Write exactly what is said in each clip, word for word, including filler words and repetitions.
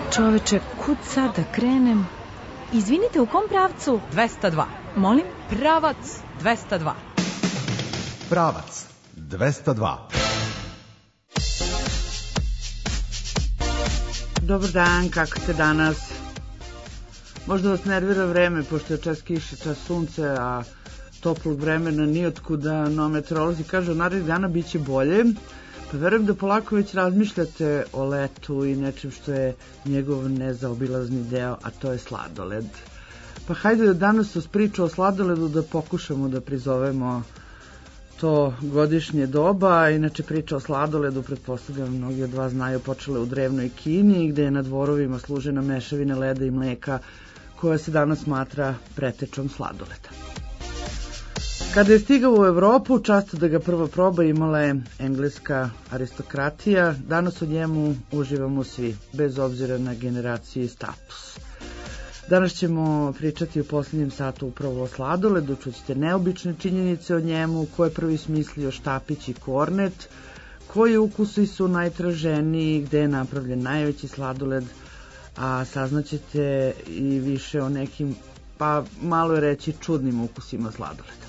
Čoveče, kud sad da krenem? Izvinite, u kom pravcu? dvesta dva. Molim? Pravac dvesta dva. Pravac dvesta dva. Dobar dan, kako ste danas? Možda vas nervira vreme, pošto je čas kiše, čas sunce, a toplog vremena nijotkuda, no meteorolozi kažu narednih dana bit će bolje. Pa verujem da polako već razmišljate o letu i nečem što je njegov nezaobilazni deo, a to je sladoled. Pa hajde da danas uz priču o sladoledu da pokušamo da prizovemo to godišnje doba. Inače priča o sladoledu, pretpostavljam mnogi od vas znaju, počela u drevnoj Kini, gde je na dvorovima služena mešavina leda i mleka koja se danas smatra pretečom sladoleda. Kada je stigao u Evropu, často da ga prva proba imala je engleska aristokratija. Danas o njemu uživamo svi, bez obzira na generaciju i status. Danas ćemo pričati u posljednjem satu upravo o sladoledu, čućete neobične činjenice o njemu, ko je prvi smislio štapić i kornet, koji ukusi su najtraženiji, gde je napravljen najveći sladoled, a saznaćete i više o nekim, pa malo je reći, čudnim ukusima sladoleda.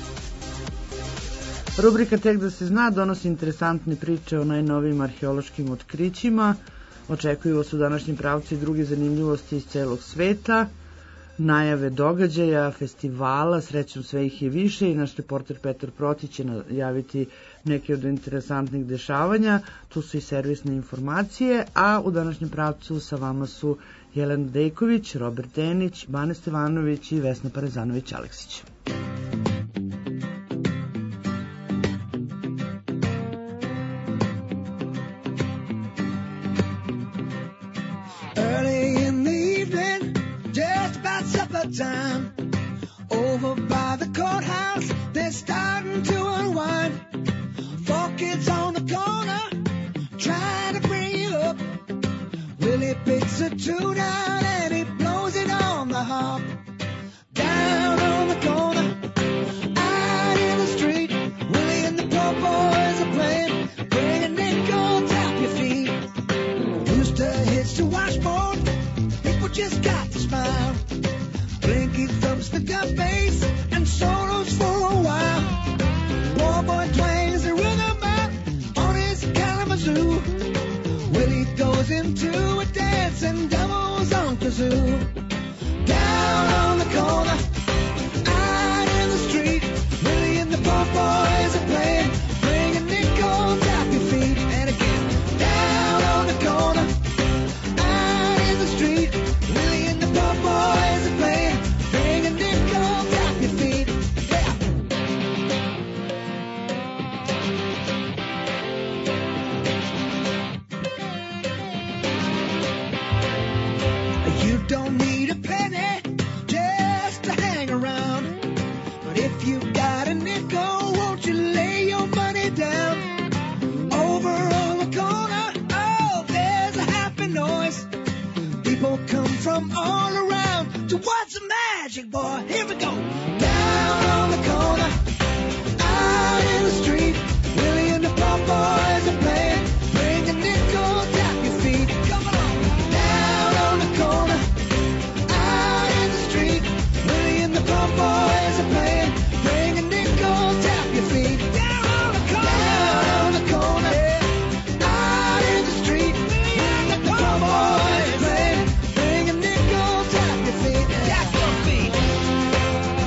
Rubrika Tek da se zna donosi interesantne priče o najnovijim arheološkim otkrićima. Očekuju vas u današnjem pravcu i druge zanimljivosti iz celog sveta, najave događaja, festivala, srećom sve ih je više i naš reporter Petar Protić će najaviti neke od interesantnih dešavanja. Tu su i servisne informacije, a u današnjem pravcu sa vama su Jelena Dejković, Robert Denić, Bane Stevanović i Vesna Parezanović-Aleksić. Time over by the courthouse, they're starting to unwind. Four kids on the corner trying to bring you up. Willie picks a tune out and he blows it on the harp. Down on the corner, out in the street, Willie and the poor boys are playing. Bring a nickel, tap your feet. Rooster hits the washboard, people just got to smile. Blinky thumps the gut bass and solos for a while. Poor boy twangs the rhythm out on his Kalamazoo. Willie goes into a dance and doubles on kazoo. Down on the corner, out in the street, Willie and the poor boys are playing. Bring a nickel, tap your feet. And again, down on the corner, out in the street, Willie and the poor boys are playing. Bring a nickel, tap your feet. Yeah. You don't need a penny just to hang around. But if you got a nickel, won't you lay your money down? Over on the corner, oh, there's a happy noise. People come from all around to watch the magic, boy. Here we go. Down on the corner, out in the street, Willie and the poor boys are playing. Bring a nickel, tap your feet. Come along. Down on the corner, out in the street, Willie and the poor boys are playing. Bring a nickel, tap your feet. Down on the corner, down on the corner, out in the street, Willie and the poor boys are playing. Bring a nickel, tap your feet. Tap your feet.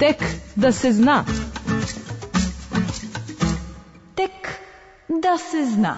Tek da se zna. Tek da se zna.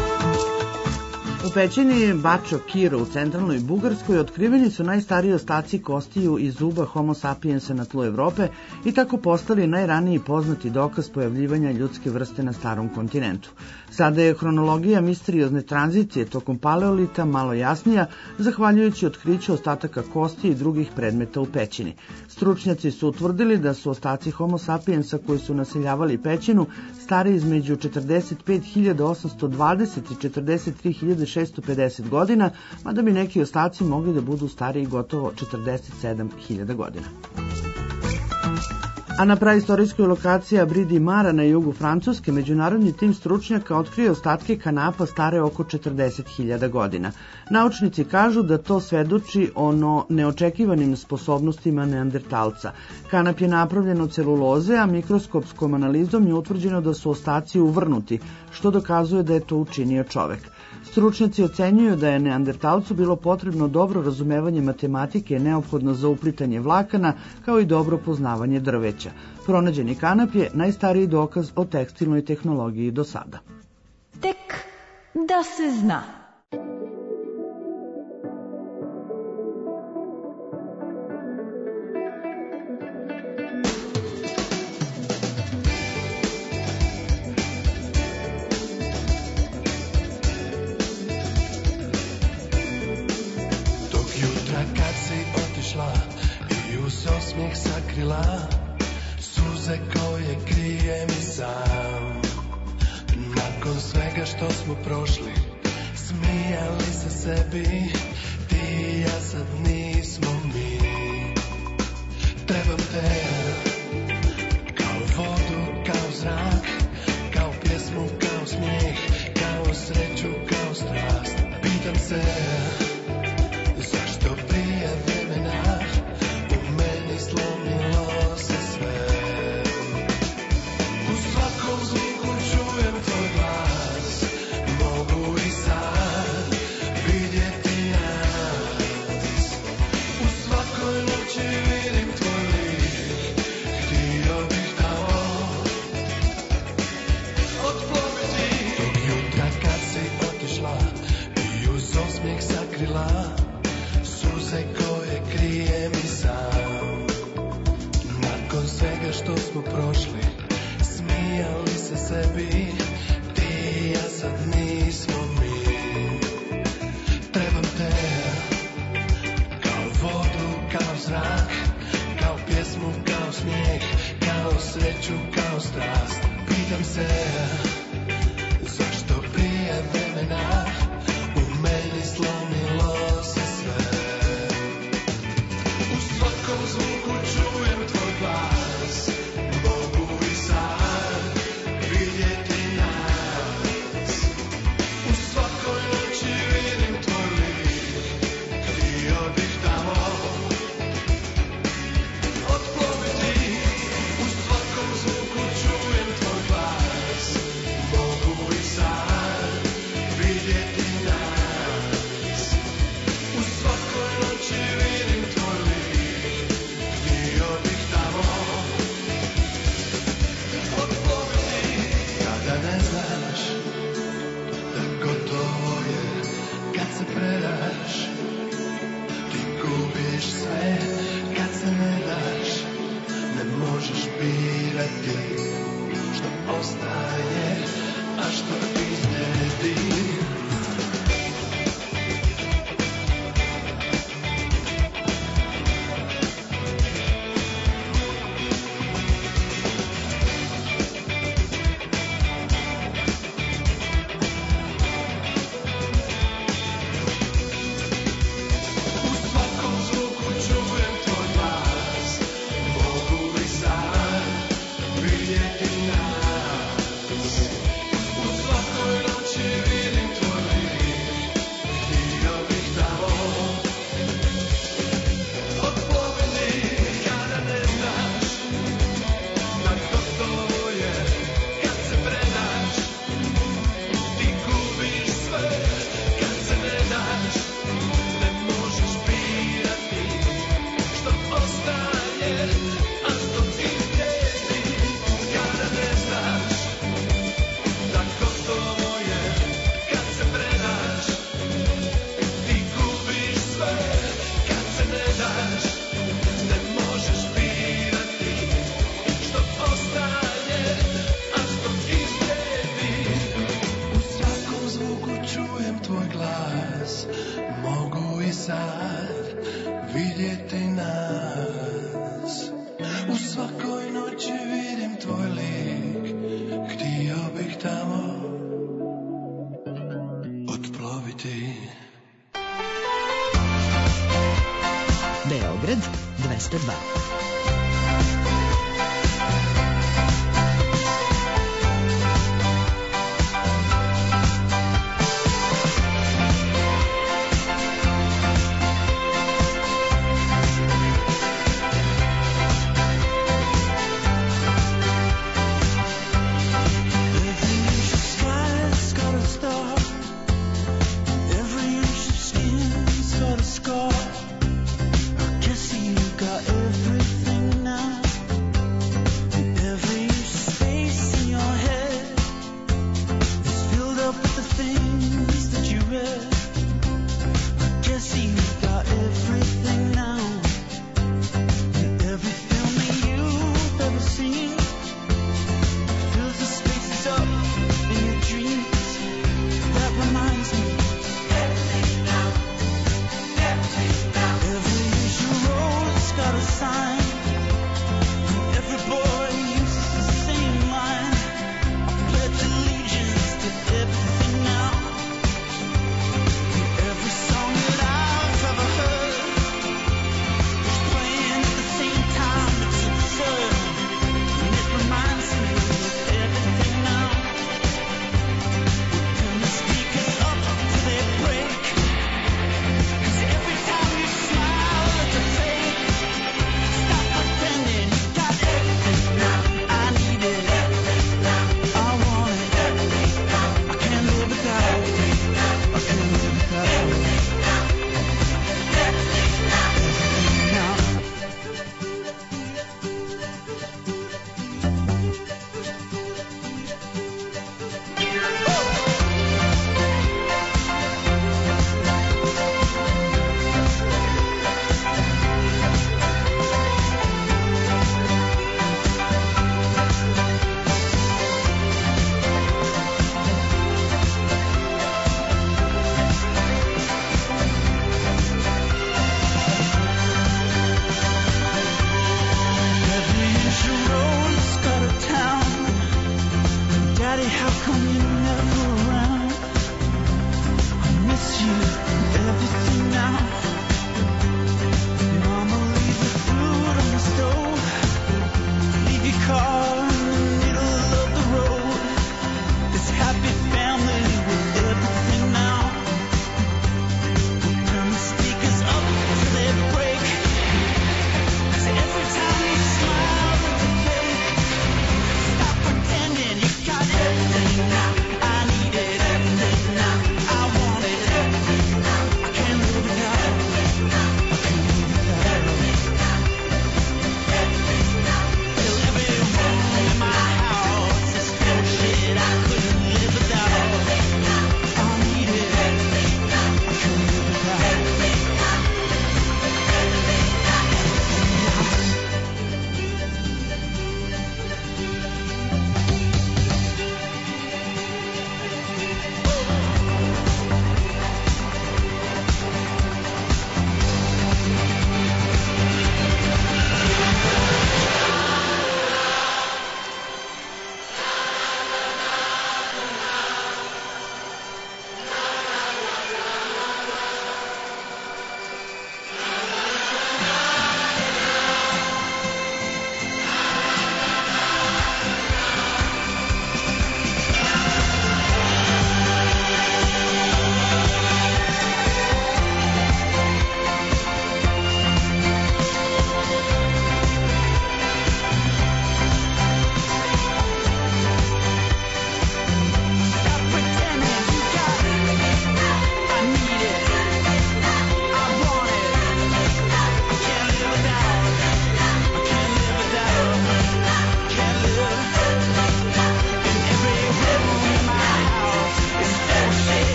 U pećini Bačo Kiro u centralnoj Bugarskoj otkriveni su najstariji ostaci kostiju i zuba Homo sapiensa na tlu Evrope i tako postali najraniji poznati dokaz pojavljivanja ljudske vrste na starom kontinentu. Sada je hronologija misteriozne tranzicije tokom paleolita malo jasnija, zahvaljujući otkriću ostataka kosti i drugih predmeta u pećini. Stručnjaci su utvrdili da su ostaci Homo sapiensa koji su naseljavali pećinu stari između četrdeset pet hiljada osamsto dvadeset i četrdeset tri hiljade šesto pedeset godina, mada bi neki ostaci mogli da budu stariji gotovo četrdeset sedam hiljada godina. A na praistorijskoj lokaciji Abridi Mara na jugu Francuske međunarodni tim stručnjaka otkrio ostatke kanapa stare oko četrdeset hiljada godina. Naučnici kažu da to svedoči o neočekivanim sposobnostima neandertalca. Kanap je napravljen od celuloze, a mikroskopskom analizom je utvrđeno da su ostaci uvrnuti, što dokazuje da je to učinio čovek. Stručnjaci ocenjuju da je neandertalcu bilo potrebno dobro razumevanje matematike neophodno za uplitanje vlakana, kao i dobro poznavanje drveća. Pronađeni kanap je najstariji dokaz o tekstilnoj tehnologiji do sada. Tek da se zna. Suze koje krijem i sam. Nakon svega što smo prošli, smijali se sebi, ti i ja sad nismo mi. Trebam te kao vodu, kao zrak, kao pjesmu, kao smijeh, kao sreću, kao strast. Pitam se zašto prije vremena u meni slomilo se sve. U svakom zvuku čujem tvoj glas, mogu i sad vidjeti nas. U svakoj noći vidim tvoj lik, htio bih tamo otploviti. Tog jutra kad si otišla i uz osmijeh sakrila suze koje krijem i sam. Nakon svega što smo prošli, smijali se sebi, ti i ja sad nismo mi. Trebam te kao vodu, kao zrak, kao pjesmu, kao smijeh, kao sreću, kao strast. Pitam se zašto prije vremena u meni slomilo se sve. U svakom zvuku čujem tvoj glas, mogu i sad vidjeti nas. U svakoj noći vidim tvoj lik, htio bih tamo otploviti. U svakom zvuku čujem tvoj glas, čujem tvoj glas, mogu i sad vidjeti nas. U svakoj noći vidim tvoj lik, htio bih tamo otploviti. Beograd dvesta dva. Scar. I guess you got everything.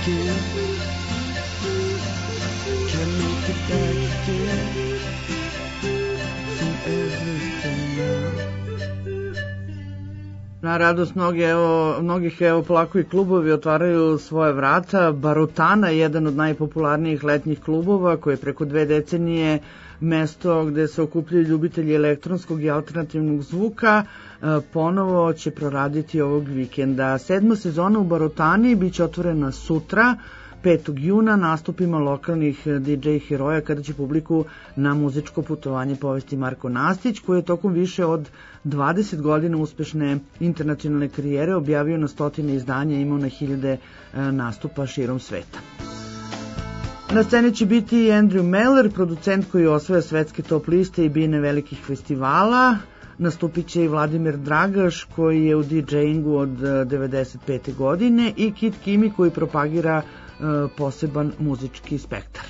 again. Can make it back again from everything now. Na radost mnogi, evo, mnogih, evo, polako i klubovi otvaraju svoje vrata. Barutana je jedan od najpopularnijih letnjih klubova koji je preko dve decenije mesto gde se okupljaju ljubitelji elektronskog i alternativnog zvuka, ponovo će proraditi ovog vikenda. Sedma sezona u Barutani biće otvorena sutra, petog juna, nastupima lokalnih di džej heroja, kada će publiku na muzičko putovanje povesti Marko Nastić, koji je tokom više od dvadeset godina uspešne internacionalne karijere objavio na stotine izdanja i imao na hiljade nastupa širom sveta. Na sceni će biti i Andrew Miller, producent koji osvaja svetske top liste i bine velikih festivala. Nastupit će i Vladimir Dragaš, koji je u didžejingu od devedeset pete godine, i Kid Kimi, koji propagira poseban muzički spektar.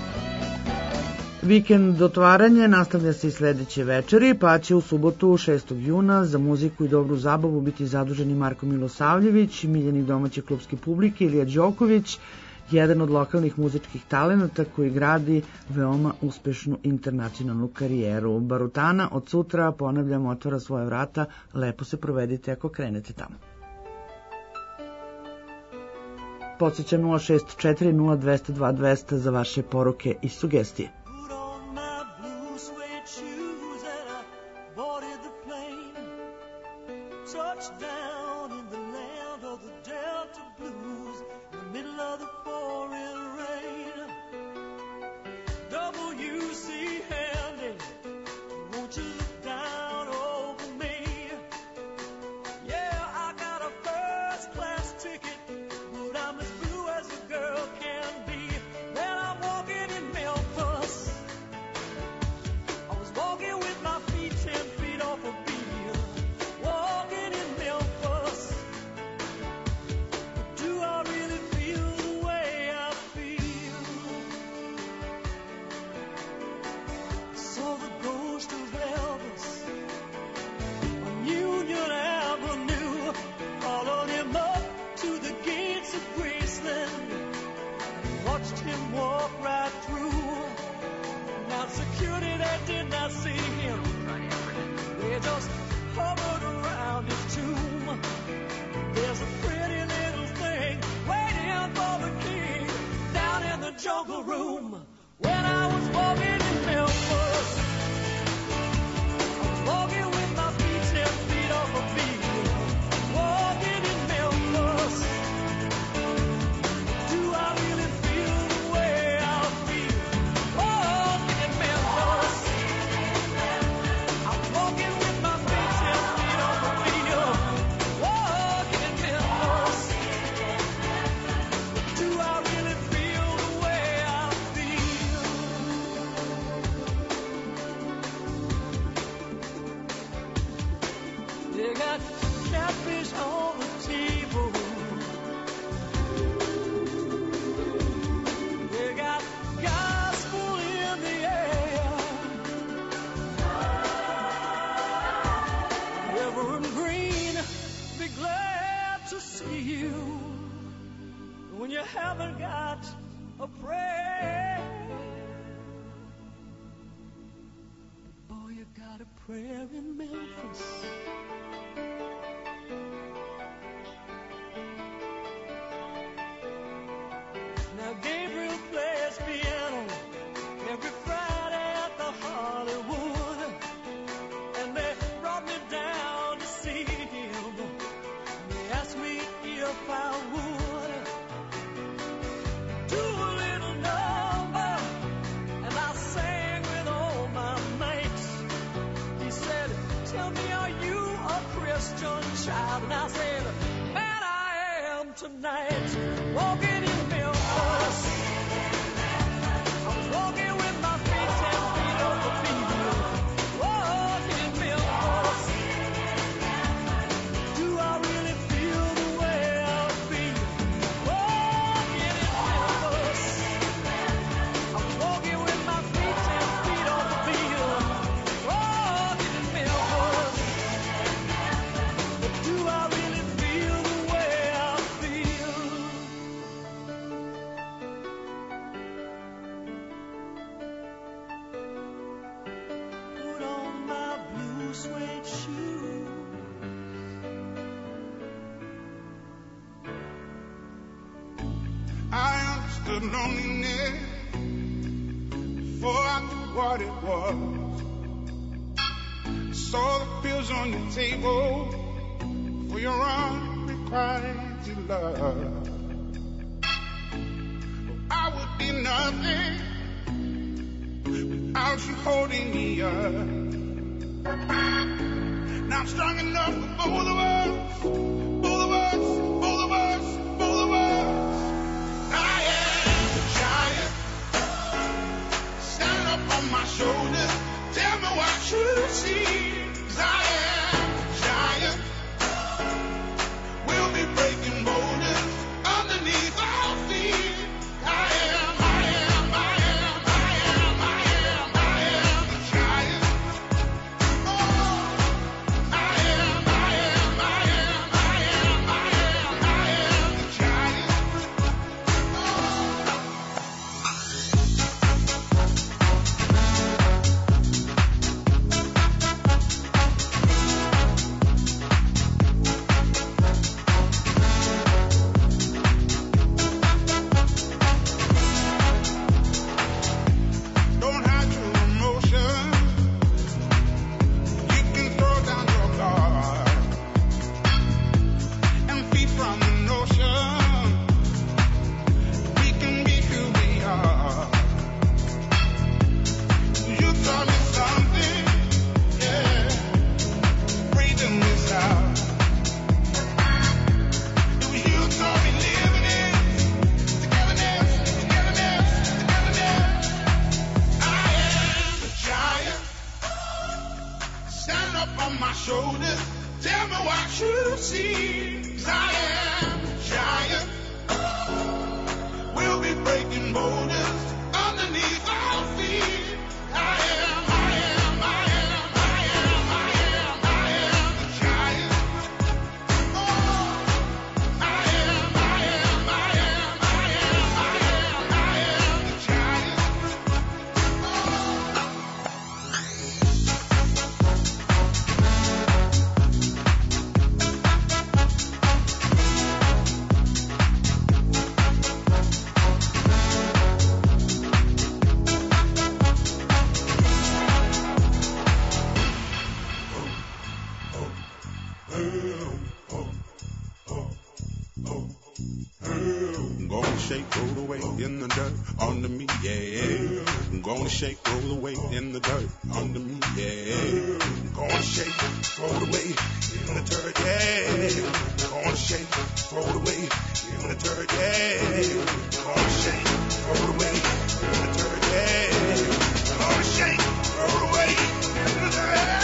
Vikend otvaranje nastavlja se i sledeće večeri, pa će u subotu šestog juna za muziku i dobru zabavu biti zaduženi Marko Milosavljević, miljenik domaće klubske publike Ilija Đoković, jedan od lokalnih muzičkih talenata koji gradi veoma uspešnu internacionalnu karijeru. Barutana od sutra, ponavljam, otvara svoje vrata, lepo se provedite ako krenete tamo. Podsjeća nula šest četiri nula dva zero dva dva zero zero za vaše poruke i sugestije. to loneliness before I knew what it was. Saw the pills on your table for your unrequited love. I would be nothing without you holding me up. Now I'm strong enough for both of us, both of us, both of us, both of us. I am a giant, stand up on my shoulders, tell me what you see. 'Cause I am a giant, we'll be breaking boulders underneath our feet. I am, I am, I am, I am, I am, I am a giant. Oh, I am, I am, I am, I am, I am, I am the giant. Don't hide your emotion. You can throw down your guard and feed from the notion. We can be who we are. You taught me something, yeah, breathing this out. It was you taught me living it, togetherness, togetherness, togetherness. I am a giant, stand up on my shoulders, tell me what you see. 'Cause I am a giant, we'll be breaking boulders underneath our feet. I am, I am, I am, I am, I am, I am the giant. Oh, I am, I am, I am, I am, I am, I am the giant. I'm gonna shake, roll away in the dirt under me, yeah. I'm gonna shake, roll away in the dirt under me, yeah. I'm gonna shake, roll away in the dirt, yeah. I'm gonna shake, roll away in the dirt, yeah. I'm gonna shake, roll away in the dirt, yeah. I'm gonna shake, roll away in the dirt.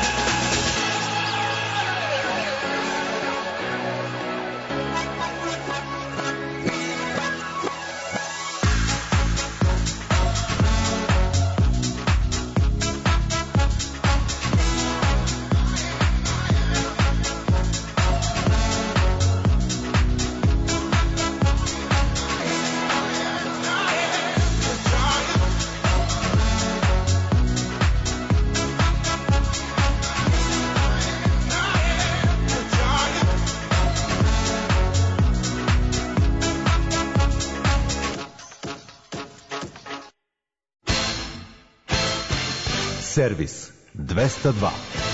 Servis dvesta dva.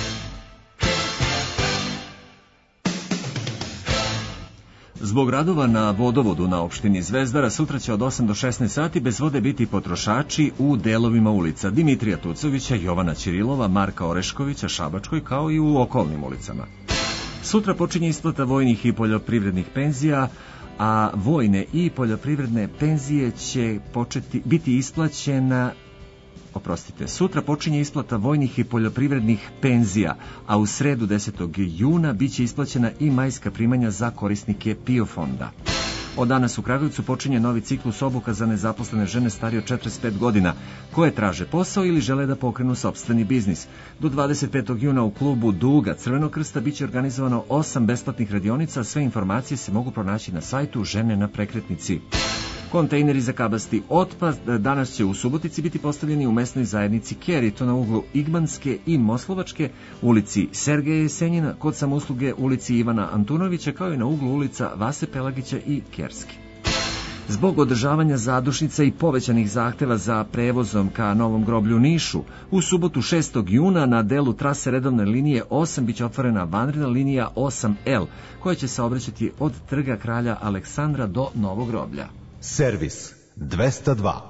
Zbog radova na vodovodu na opštini Zvezdara sutra će od osam do šesnaest sati bez vode biti potrošači u delovima ulica Dimitrija Tucovića, Jovana Ćirilova, Marka Oreškovića, Šabačkoj, kao i u okolnim ulicama. Sutra počinje isplata vojnih i poljoprivrednih penzija, a vojne i poljoprivredne penzije će početi biti isplaćena Oprostite, sutra počinje isplata vojnih i poljoprivrednih penzija, a u sredu desetog juna biće isplaćena i majska primanja za korisnike PIO fonda. Od danas u Kragujevcu počinje novi ciklus obuka za nezaposlene žene starije od četrdeset pet godina, koje traže posao ili žele da pokrenu sopstveni biznis. Do dvadeset petog juna u klubu Duga Crvenog krsta biće organizovano osam besplatnih radionica, sve informacije se mogu pronaći na sajtu Žene na prekretnici. Kontejneri za kabasti otpad danas će u Subotici biti postavljeni u mesnoj zajednici Kjer, to na uglu Igmanske i Moslovačke, ulici Sergeja Jesenjina, kod samousluge ulici Ivana Antunovića, kao i na uglu ulica Vase Pelagića i Kerske. Zbog održavanja zadušnice i povećanih zahteva za prevozom ka Novom groblju u Nišu, u subotu šestog juna na delu trase redovne linije osam biće otvorena vanredna linija osam L, koja će saobraćati od Trga kralja Aleksandra do Novog groblja. Servis dvesta dva.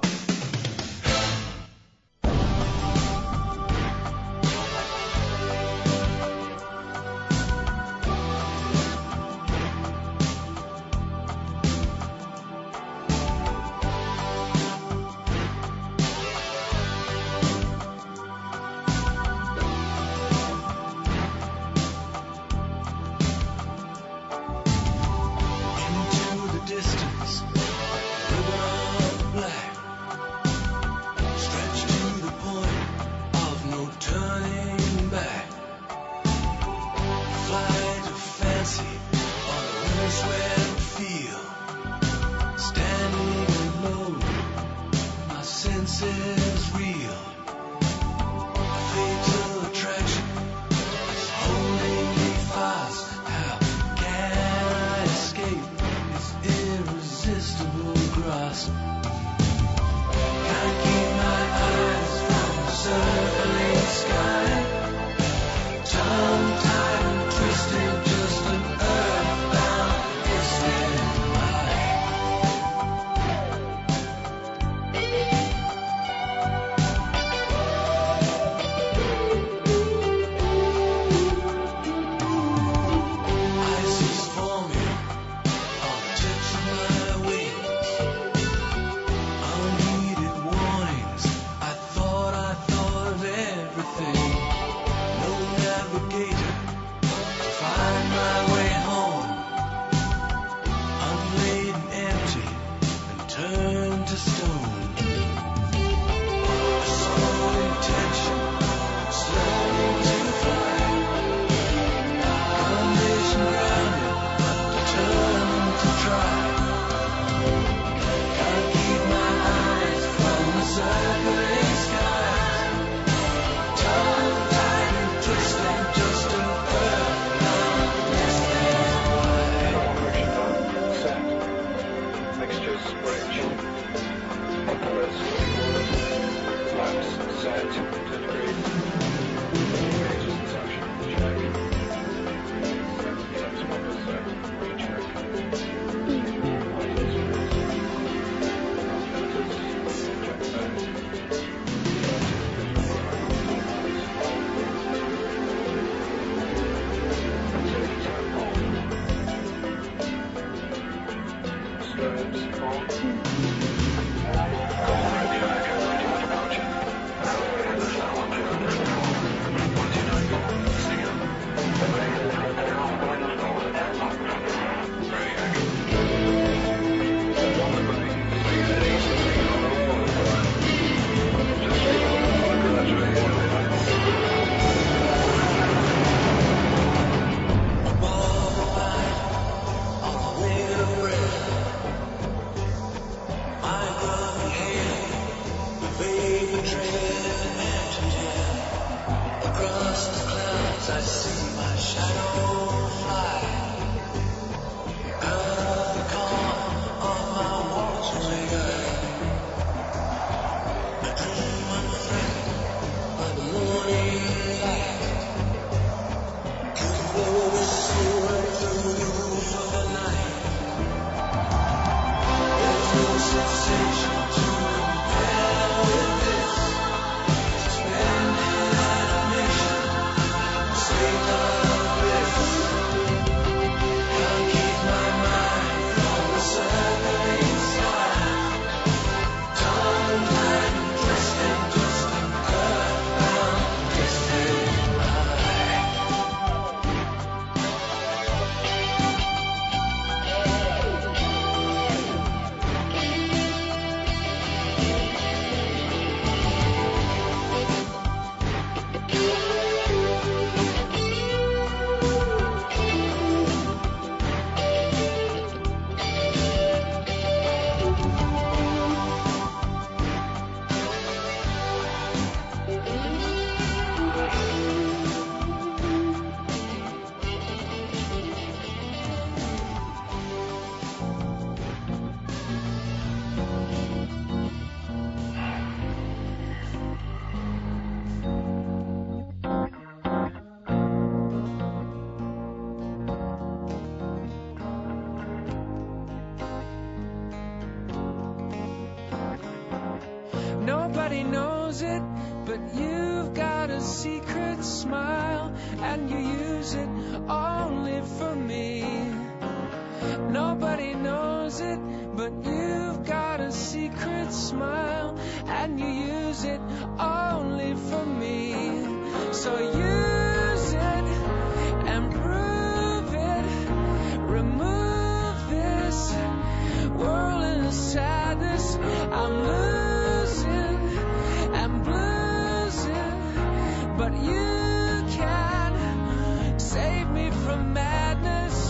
knows it, but you've got a secret smile, and you use it only for me. Nobody knows it, but you've got a secret smile, and you use it only for me. So use it and prove it. Remove this whirling of sadness. I'm losing and bluesing, but you can save me from madness.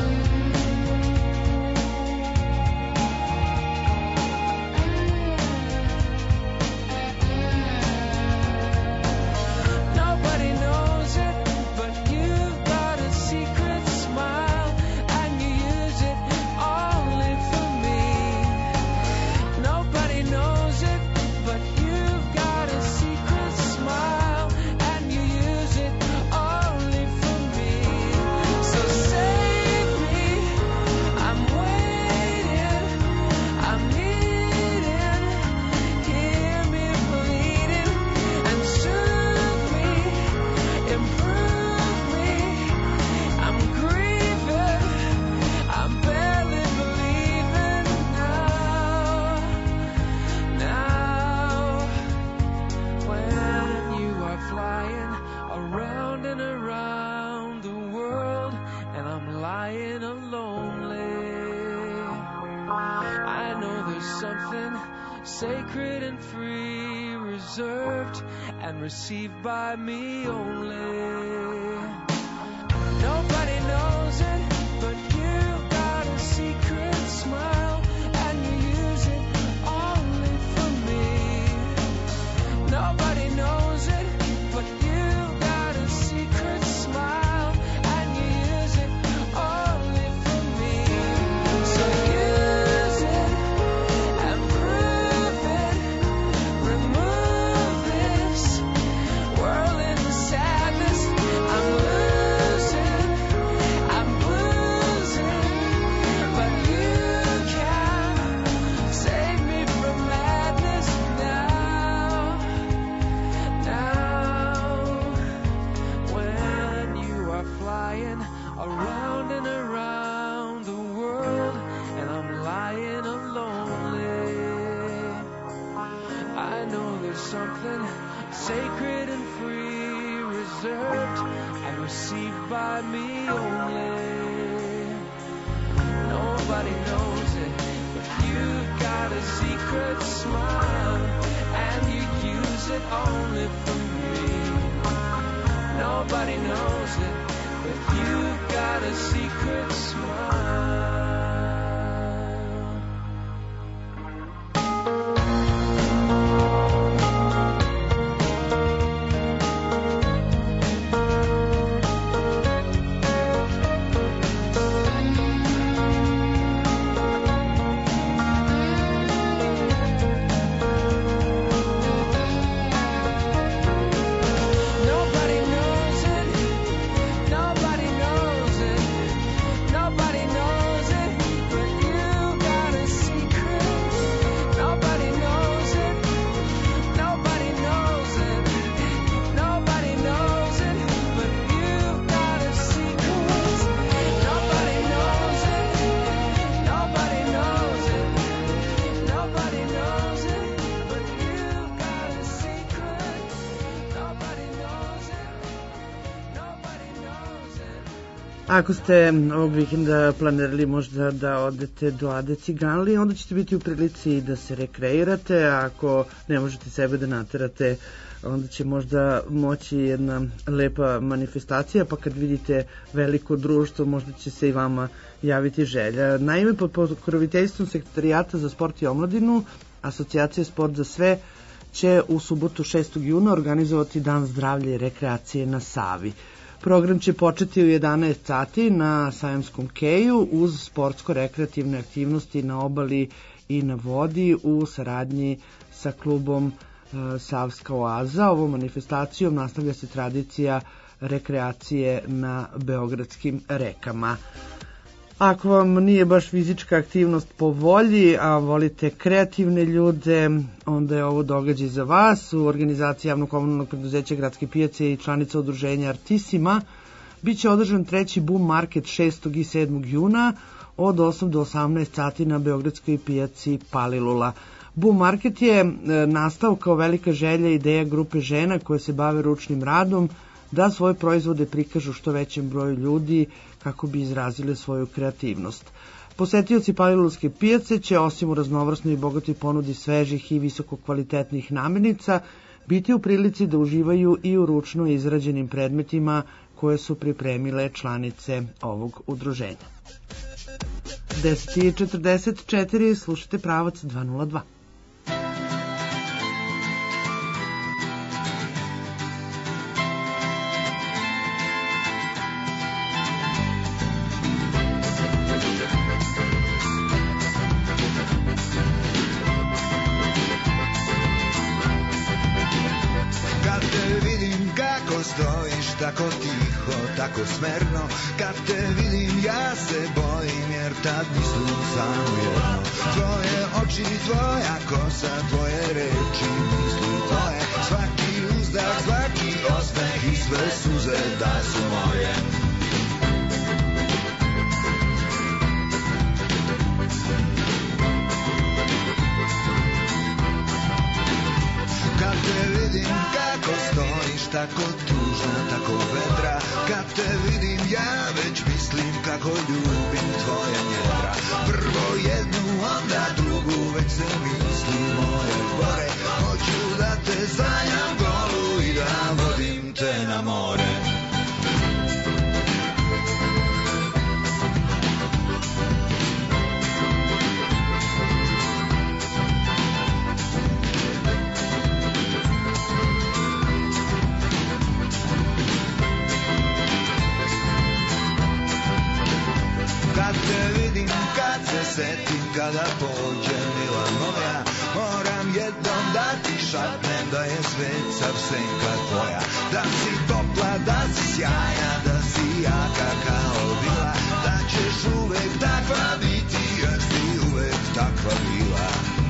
Nobody knows it, but you've got a secret smile, and you use it only for me. Nobody knows it, but you've got a secret smile, and you use it only for me. So save me, I'm waiting, I'm needing, hear me bleeding, and soothe me, improve me. I'm grieving, I'm barely believing now, now. When you are flying around and around the world, and I'm lying lonely, I know there's something sacred and free, reserved and received by me only. Nobody knows it, but you've got a secret smile, and you use it only for me. Nobody knows it, but you've got a secret smile, and you use it only for me. So use it and prove it. Remove this whirling sadness. I'm losing, I'm bluesing, but you can save me from madness now, now. When you are flying around and around the world, and I'm lying lonely, I know there's something sacred and free, reserved and received by me only. Nobody knows it, but you've got a secret smile, and you use it only for me. Nobody knows it, but you've got a secret smile. Nobody knows it, nobody knows it, nobody knows it, but you got a secret. Nobody knows it, nobody knows it, nobody knows it, but you got a secret. Nobody knows it, nobody knows it, nobody knows it, but you got a secret. Nobody knows it, nobody knows it. Ako ste ovog vikenda planirali možda da odete do Ade Ciganlije, onda ćete biti u prilici da se rekreirate, a ako ne možete sebe da naterate, onda će možda moći jedna lepa manifestacija, pa kad vidite veliko društvo, možda će se i vama javiti želja. Naime, pod pokroviteljstvom Sekretarijata za sport i omladinu, Asocijacija Sport za sve će u subotu šestog juna organizovati Dan zdravlja i rekreacije na Savi. Program će početi u jedanaest sati na Sajamskom keju uz sportsko-rekreativne aktivnosti na obali i na vodi u saradnji sa klubom e, Savska oaza. Ovom manifestacijom nastavlja se tradicija rekreacije na beogradskim rekama. Ako vam nije baš fizička aktivnost po volji, a volite kreativne ljude, onda je ovo događaj za vas. U organizaciji javno-komunalnog preduzeća Gradske pijace i članica udruženja Artisima biće održan treći Boom Market šestog i sedmog juna od osam do osamnaest sati na Beogradskoj pijaci Palilula. Boom Market je nastao kao velika želja i ideja grupe žena koje se bave ručnim radom da svoje proizvode prikažu što većem broju ljudi kako bi izrazile svoju kreativnost. Posetioci Palilulske pijace će osim u raznovrsnoj i bogatoj ponudi svežih i visoko kvalitetnih namirnica biti u prilici da uživaju i u ručno izrađenim predmetima koje su pripremile članice ovog udruženja. deset i četrdeset četiri, slušajte Pravac dva nula dva. Tako tiho, tako smerno, kad te vidim ja se bojim, jer tad mislim samo jedno. Tvoje oči, tvoja kosa, tvoje reči, misli tvoje, svaki uzdah, svaki osmeh i sve suze da su moje. Kad te vidim kako stojiš, tako tužna, tako vedra, kad te vidim ja već mislim kako ljubim tvoje njedra. Prvo jednu, onda drugu, već se misli moje gore. Hoću da te sanjam golu i da vodim te na more. Setim kada pođe mila moja, moram jednom da ti šapnem da je svet sav senka tvoja. Da si topla, da si sjajna, da si jaka kao bila, da ćeš uvek takva biti jer si uvek takva bila.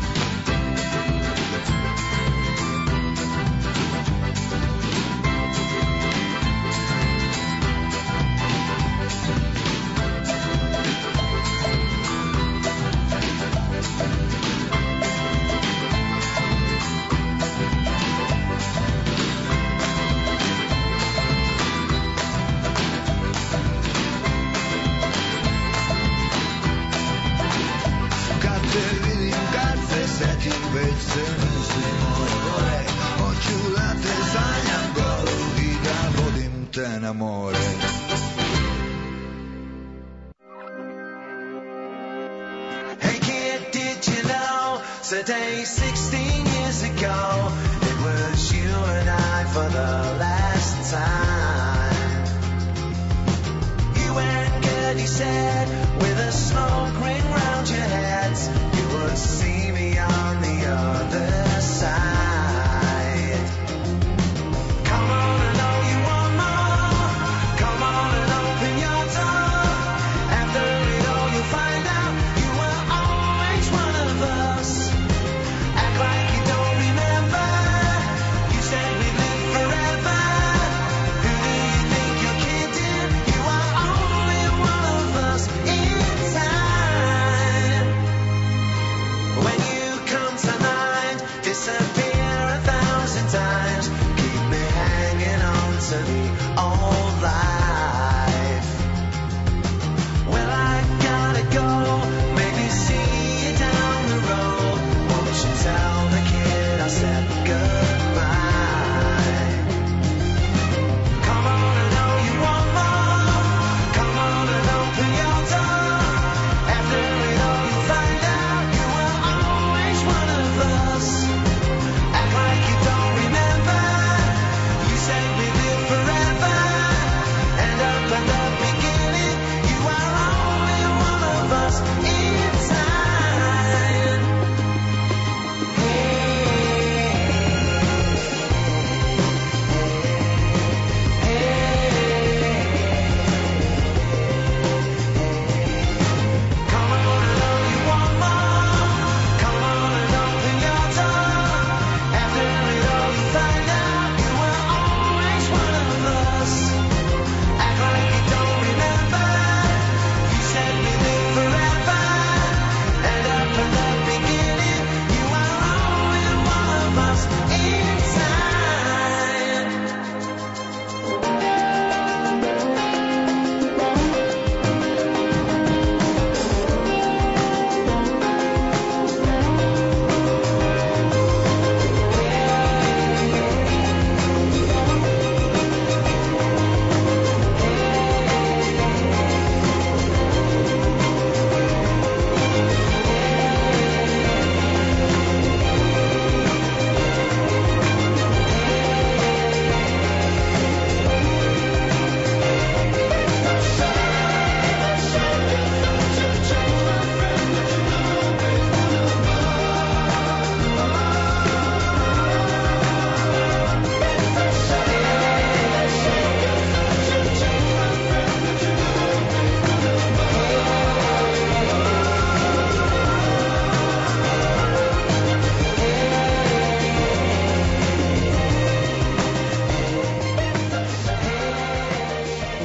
Today, sixteen years ago, it was you and I for the last time. You weren't good, he said, with a smoke ring round your heads. You would see me on the other side. Come on, I know you want more. Come on and open your door. After it all, you'll find out you were always one of us. Like you don't remember, you said we'd live forever. Who do you think you're kidding? You are only one of us in time.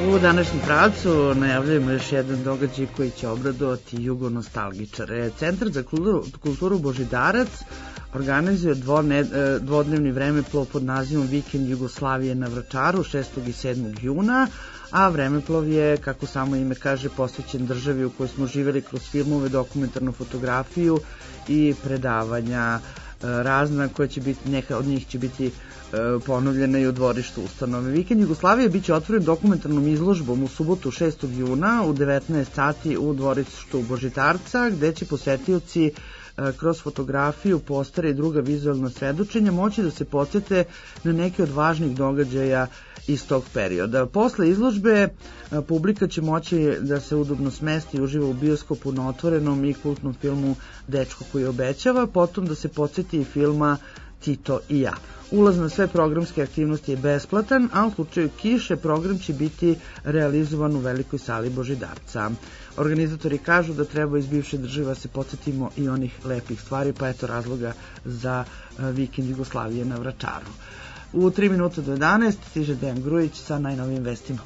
U današnjem pravcu najavljujemo još jedan događaj koji će obradovati jugonostalgičare. Centar za kulturu, kulturu Božidarac organizuje dvone, dvodnevni vremeplov pod nazivom Vikend Jugoslavije na Vračaru šestog i sedmog juna, a vremeplov je, kako samo ime kaže, posvećen državi u kojoj smo živeli kroz filmove, dokumentarnu fotografiju i predavanja razna, koje će biti, neka od njih će biti ponovljena i u dvorištu ustanove. Vikend Jugoslavije biće otvoren dokumentarnom izložbom u subotu šestog juna u devetnaest sati u dvorištu Božidarca, gde će posetioci kroz fotografiju, postere i druga vizualna svedočenja moći da se podsjete na neke od važnih događaja iz tog perioda. Posle izložbe publika će moći da se udobno smesti i uživa u bioskopu na otvorenom i kultnom filmu Dečko koji obećava, potom da se podsjeti i filma Tito i ja. Ulaz na sve programske aktivnosti je besplatan, a u slučaju kiše program će biti realizovan u velikoj sali Božidarca. Organizatori kažu da treba iz bivše države se podsjetimo i onih lepih stvari, pa eto razloga za Vikend Jugoslavije na Vračaru. U tri minuta do jedanaest stiže Dejan Grujić sa najnovijim vestima.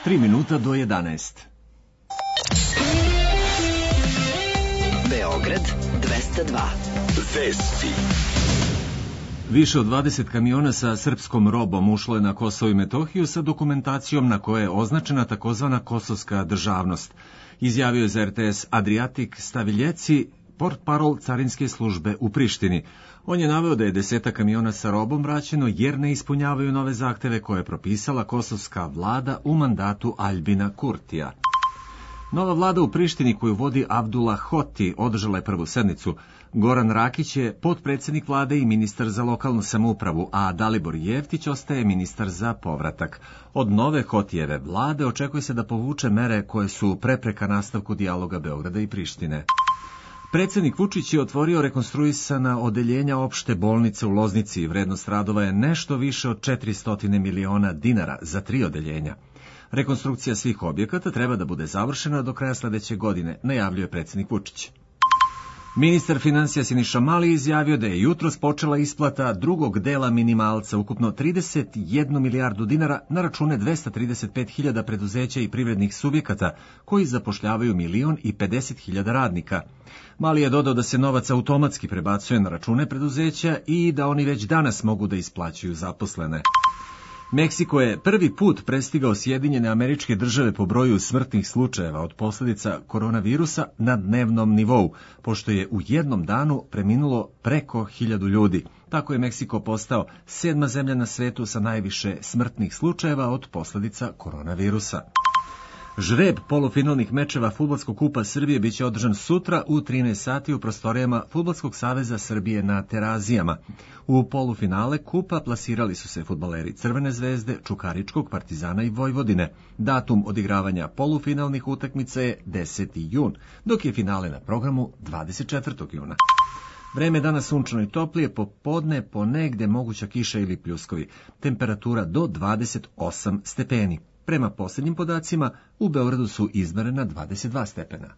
tri minuta do jedanaest. Beograd dvesta dva. Vesti. Više od dvadeset kamiona sa srpskom robom ušlo je na Kosovo i Metohiju sa dokumentacijom na kojoj je označena takozvana kosovska državnost. Izjavio je za er te es Adriatic Staviljeci, portparol carinske službe u Prištini. On je naveo da je deseta kamiona sa robom vraćeno jer ne ispunjavaju nove zahteve koje je propisala kosovska vlada u mandatu Aljbina Kurtija. Nova vlada u Prištini koju vodi Abdullah Hoti održala je prvu sednicu. Goran Rakić je potpredsjednik vlade i ministar za lokalnu samoupravu, a Dalibor Jeftić ostaje ministar za povratak. Od nove Hotijeve vlade očekuje se da povuče mere koje su prepreka nastavku dijaloga Beograda i Prištine. Predsjednik Vučić je otvorio rekonstruisana odeljenja opšte bolnice u Loznici i vrednost radova je nešto više od četiristo miliona dinara za tri odeljenja. Rekonstrukcija svih objekata treba da bude završena do kraja sledeće godine, najavljuje predsjednik Vučić. Ministar finansija Siniša Mali izjavio da je jutros počela isplata drugog dela minimalca, ukupno trideset jednu milijardu dinara na račune dvesta trideset pet hiljada preduzeća i privrednih subjekata koji zapošljavaju milion i pedeset hiljada radnika. Mali je dodao da se novac automatski prebacuje na račune preduzeća i da oni već danas mogu da isplaćuju zaposlene. Meksiko je prvi put prestigao Sjedinjene Američke Države po broju smrtnih slučajeva od posljedica koronavirusa na dnevnom nivou, pošto je u jednom danu preminulo preko hiljadu ljudi. Tako je Meksiko postao sedma zemlja na svetu sa najviše smrtnih slučajeva od posljedica koronavirusa. Žreb polufinalnih mečeva Fudbalskog kupa Srbije biće održan sutra u trinaest sati u prostorijama Fudbalskog saveza Srbije na Terazijama. U polufinale kupa plasirali su se fudbaleri Crvene zvezde, Čukaričkog, Partizana i Vojvodine. Datum odigravanja polufinalnih utakmica je deseti jun, dok je finale na programu dvadeset četvrtog juna. Vreme danas sunčano i toplije, popodne ponegde moguća kiša ili pljuskovi. Temperatura do dvadeset osam stepeni. Prema posljednjim podacima, u Beogradu su izmerena dvadeset dva stepena.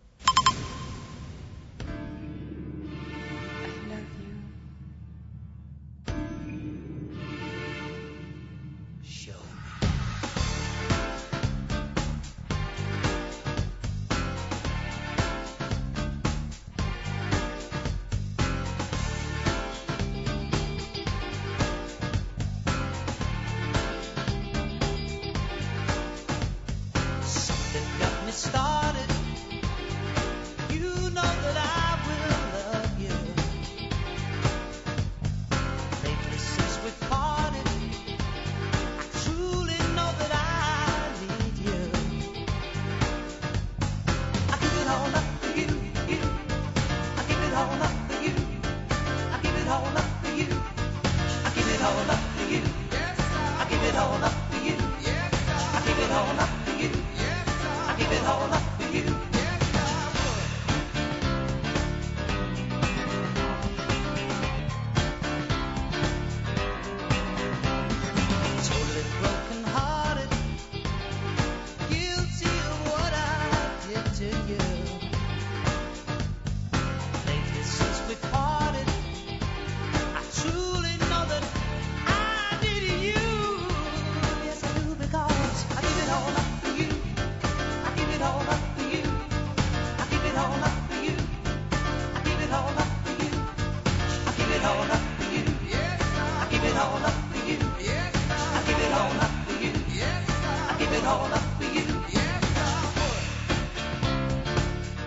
Started, you know that I will love you. Lately since we parted, I truly know that I need you. I give it all up for you, you. I give it all up for you. I give it all up for you. I give it all up for you. I give it all up for you. I give it all up for you. I give it all up for you. Totally broken hearted, guilty of what I did to you. Lately since we parted, I truly know that I needed you. Yes, I do, because I give it all up for you. I give it all up for you. I give it all up for you. I give it all up for you. I give it all up for you. I give it all up for you. I give it all up for you. I give it all up for you.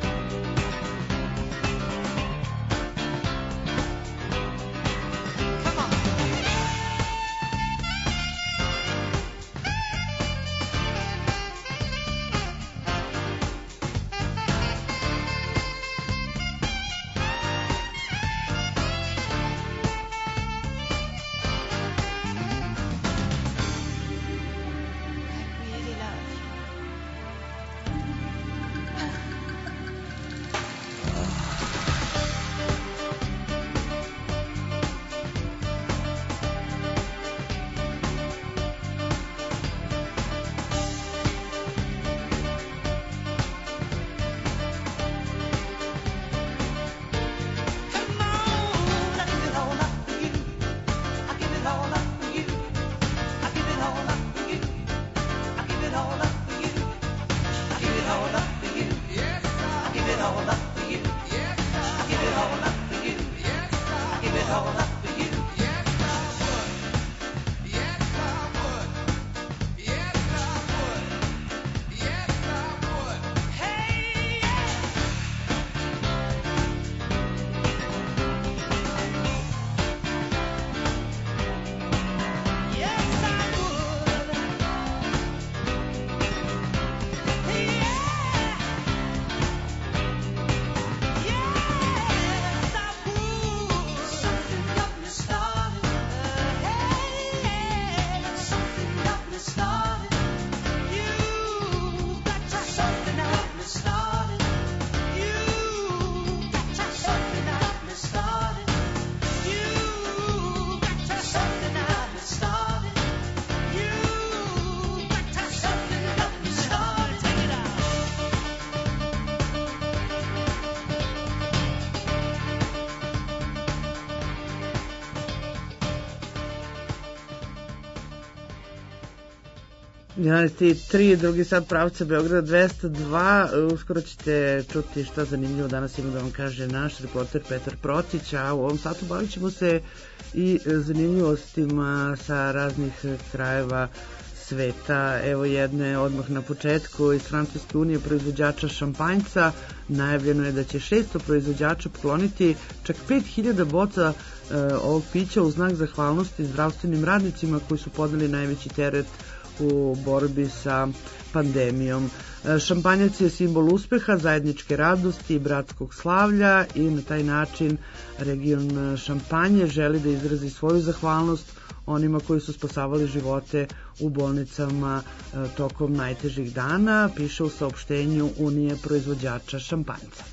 jedanaest i tri, drugi sat pravca Beograda dvesta dva. Uskoro ćete čuti šta zanimljivo danas ima da vam kaže naš reporter Petar Protić, a u ovom satu bavit ćemo se i zanimljivostima sa raznih krajeva sveta. Evo jedne odmah na početku iz Francuske unije proizvođača šampanjca. Najavljeno je da će šesto proizvođača pokloniti čak pet hiljada boca e, ovog pića u znak zahvalnosti zdravstvenim radnicima koji su podneli najveći teret u borbi sa pandemijom. Šampanjac je simbol uspeha, zajedničke radosti i bratskog slavlja i na taj način region Šampanje želi da izrazi svoju zahvalnost onima koji su spasavali živote u bolnicama tokom najtežih dana, piše u saopštenju Unije proizvođača šampanjca.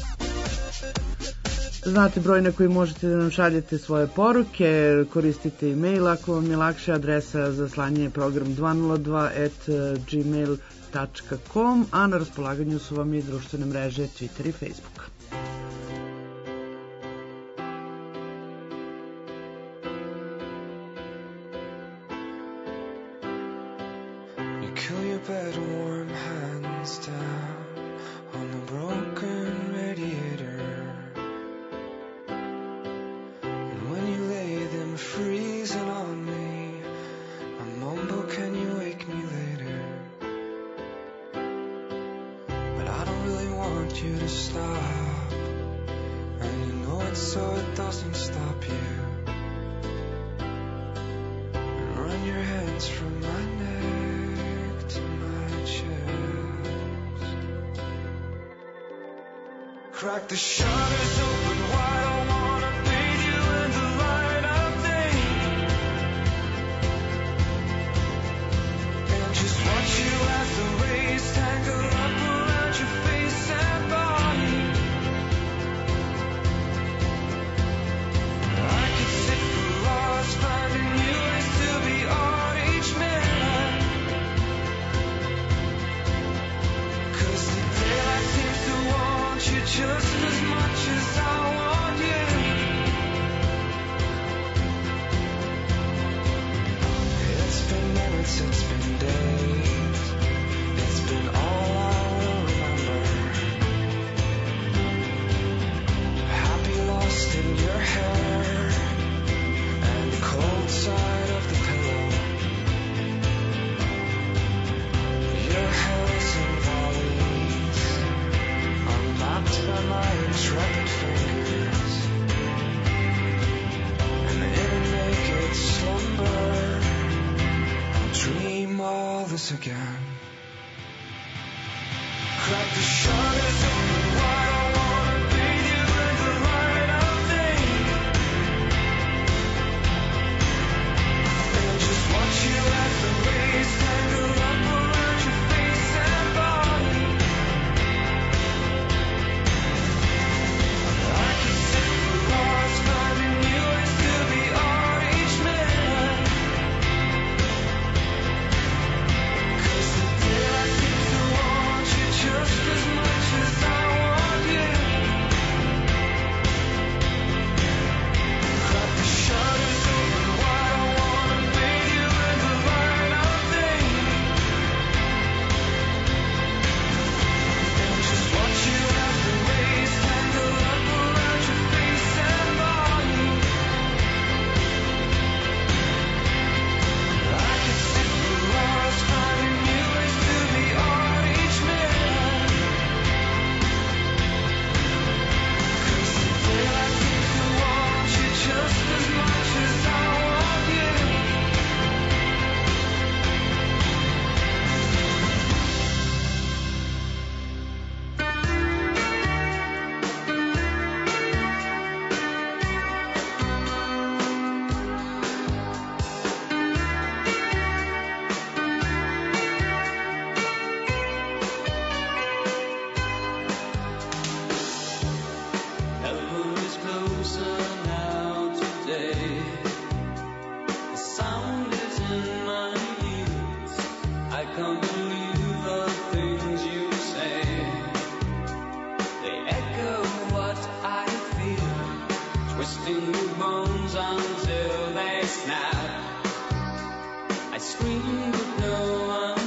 Znate broj na koji možete da nam šaljete svoje poruke, koristite e-mail ako vam je lakše, adresa za slanje je program dva nula dva at gmail dot com, a na raspolaganju su vam i društvene mreže Twitter i Facebook. Crack the shutters open wide, I wanna bathe you in the light of day, and just watch you as the rays tangle up around your face and body. I could sit for hours finding new ways to be on each minute, 'cause the daylight seems to want you just as much as I want you. It's been minutes, it's been days, it's been all I will remember. Happy lost in your hair and the cold side of the pillow. Your hills and valleys mapped by my intrepid fingers, and in a naked slumber I'll dream all this again. Crack the shutters open wide, I wanna bathe you in the light of day, and just watch you as the rays tangle up around your face and body. Finding new ways to be on each minute, 'cause the daylight seems to want you just as much as I want you. Crack the shutters open wide, I wanna bathe you in the light of day, and just watch you as the rays tangle up around your face and body. I could sit for hours finding new ways to be on each minute, 'cause the daylight seems to want you just as much as I want you. Heaven is closer now today. The sound is in my ears. I can't believe the things you say. They echo what I feel, twisting the bones until they snap. I scream but no one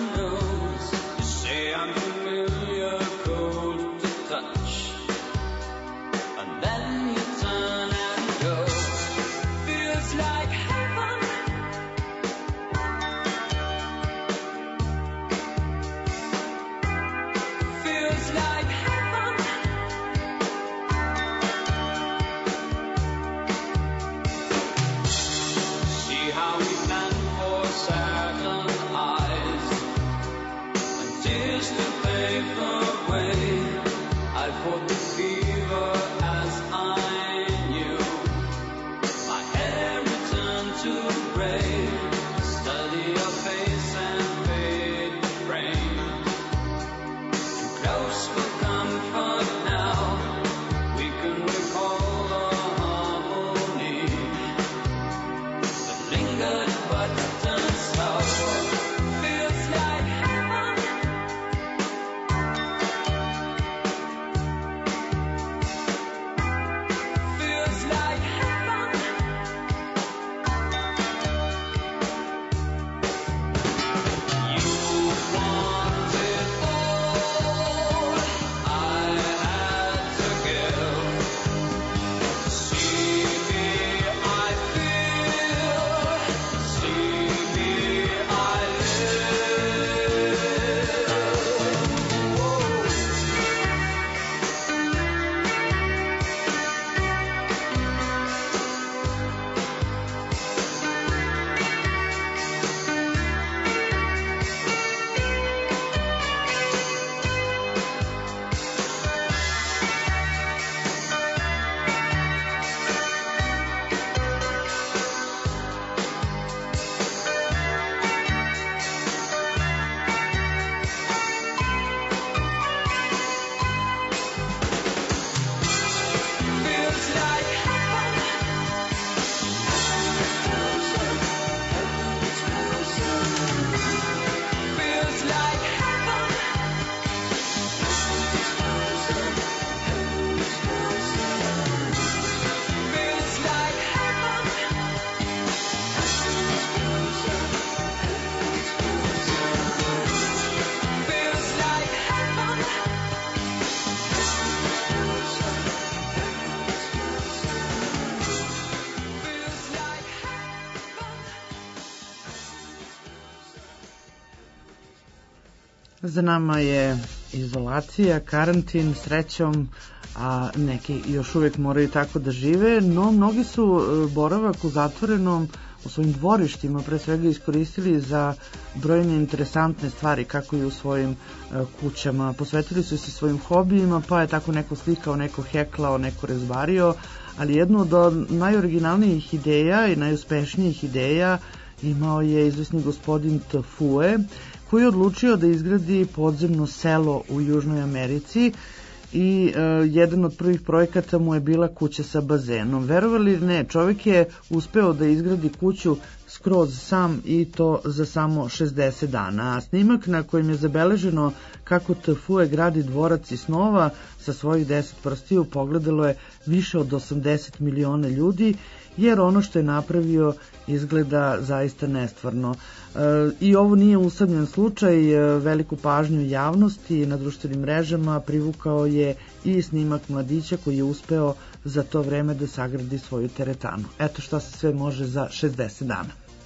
Za nama je izolacija, karantin, srećom, a neki još uvijek moraju tako da žive, no mnogi su boravak u zatvorenom u svojim dvorištima pre svega iskoristili za brojne interesantne stvari, kako i u svojim kućama. Posvetili su se svojim hobijima, pa je tako neko slikao, neko heklao, neko rezbario, ali jednu od najoriginalnijih ideja i najuspešnijih ideja imao je izvesni gospodin Tafue, koji je odlučio da izgradi podzemno selo u Južnoj Americi i e, jedan od prvih projekata mu je bila kuća sa bazenom. Verovali ili ne, čovjek je uspeo da izgradi kuću skroz sam i to za samo šezdeset dana. A snimak na kojem je zabeleženo kako Tafue gradi dvorac iz snova sa svojih deset prstiju pogledalo je više od osamdeset miliona ljudi, jer ono što je napravio izgleda zaista nestvarno. E, I ovo nije usamljen slučaj, veliku pažnju javnosti na društvenim mrežama privukao je i snimak mladića koji je uspeo za to vreme da sagradi svoju teretanu. Eto šta se sve može za šezdeset dana.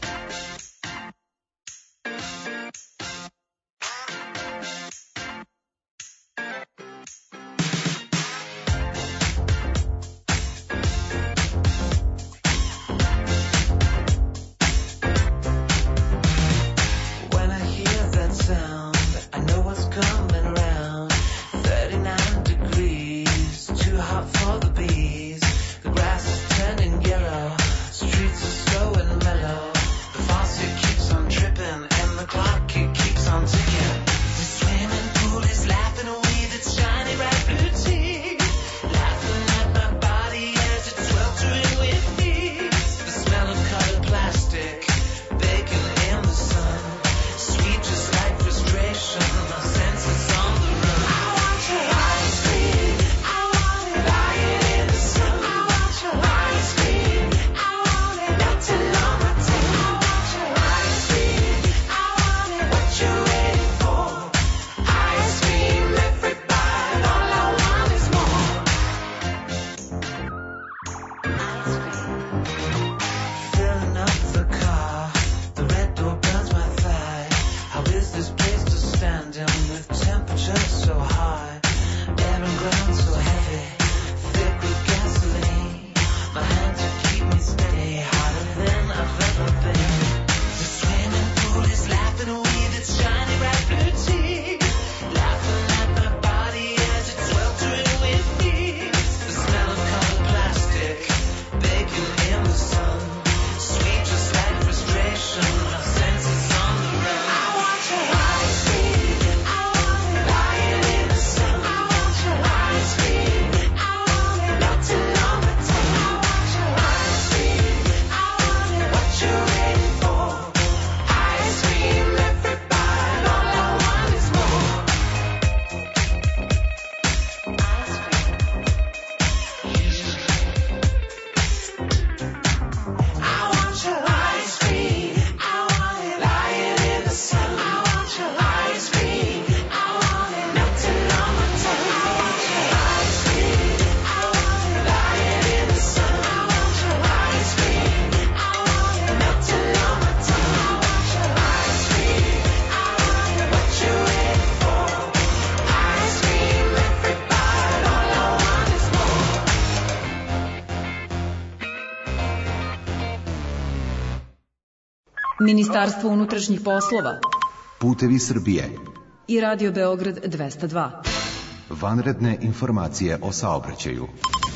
Ministarstvo unutrašnjih poslova, Putevi Srbije i Radio Beograd dvesta dva. Vanredne informacije o saobraćaju.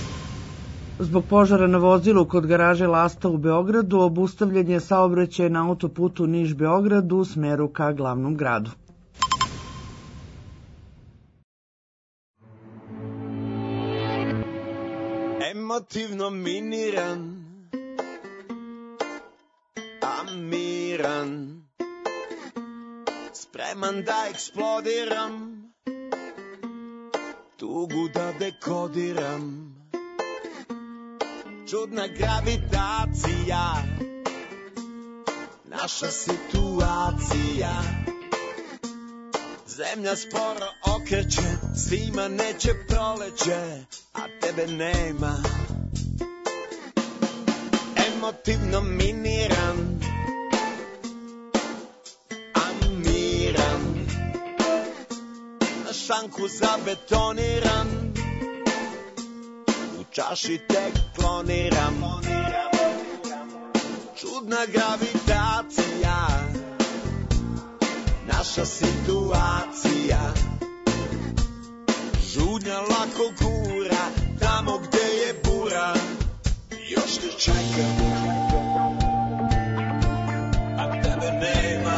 Zbog požara na vozilu kod garaže Lasta u Beogradu obustavljen je saobraćaj na autoputu Niš-Beograd u smeru ka glavnom gradu. Emotivno miniran, a miran, spreman da eksplodiram, tugu da dekodiram. Čudna gravitacija, naša situacija. Zemlja sporo okreće, svima neće proleće, a tebe nema. Emotivno miniran, a miran, šanku zabetoniram, u čaši tek kloniram. Čudna gravitacija, naša situacija. Žudnja lako gura, tamo gde je bura. Još te čekam, a tebe nema.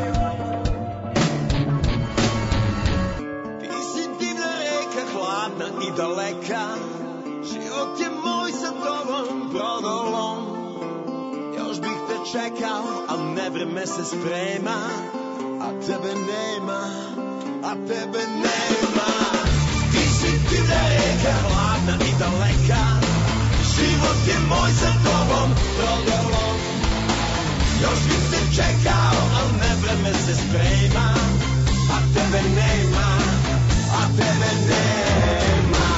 Ti si divna reka, hladna i daleka. Život je moj sa tobom brodolom. Još bih te čekao, al ne vreme se sprema. A tebe nema, a tebe nema. Ti si divna reka, hladna i daleka. Život je moj sa tobom brodolom. Još bih te čekao, al ne vreme se sprema. A tebe nema, a tebe nema.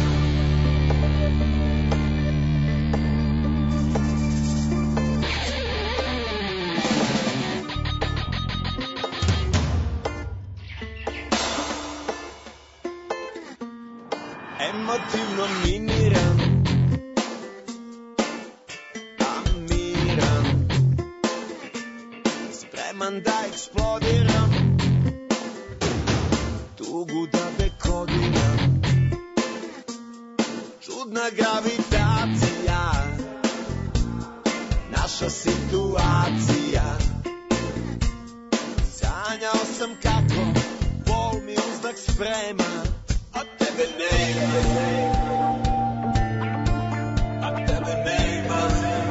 Emotivno miniram, amiram, spreman da eksplodiram, tugu da dekodiram. Čudna gravitacija, naša situacija. Sanjao sam kako bol mi uzdak sprema. A tebe nema, a tebe nema.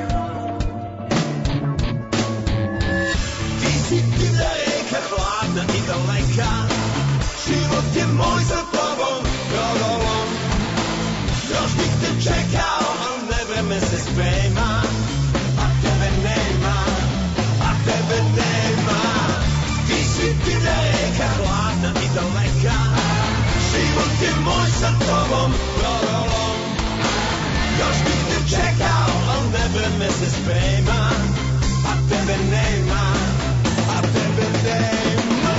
Ti si divna reka, hladna i daleka. Život je moj sa tobom brodolom. Još bih te čekao, al ne vreme se sprema. A tebe nema, a tebe nema. Ti si divna reka, hladna i daleka. Život je moj sa tobom brodolom. Još bih te čekao, al ne vreme se sprema. A tebe nema, a tebe nema.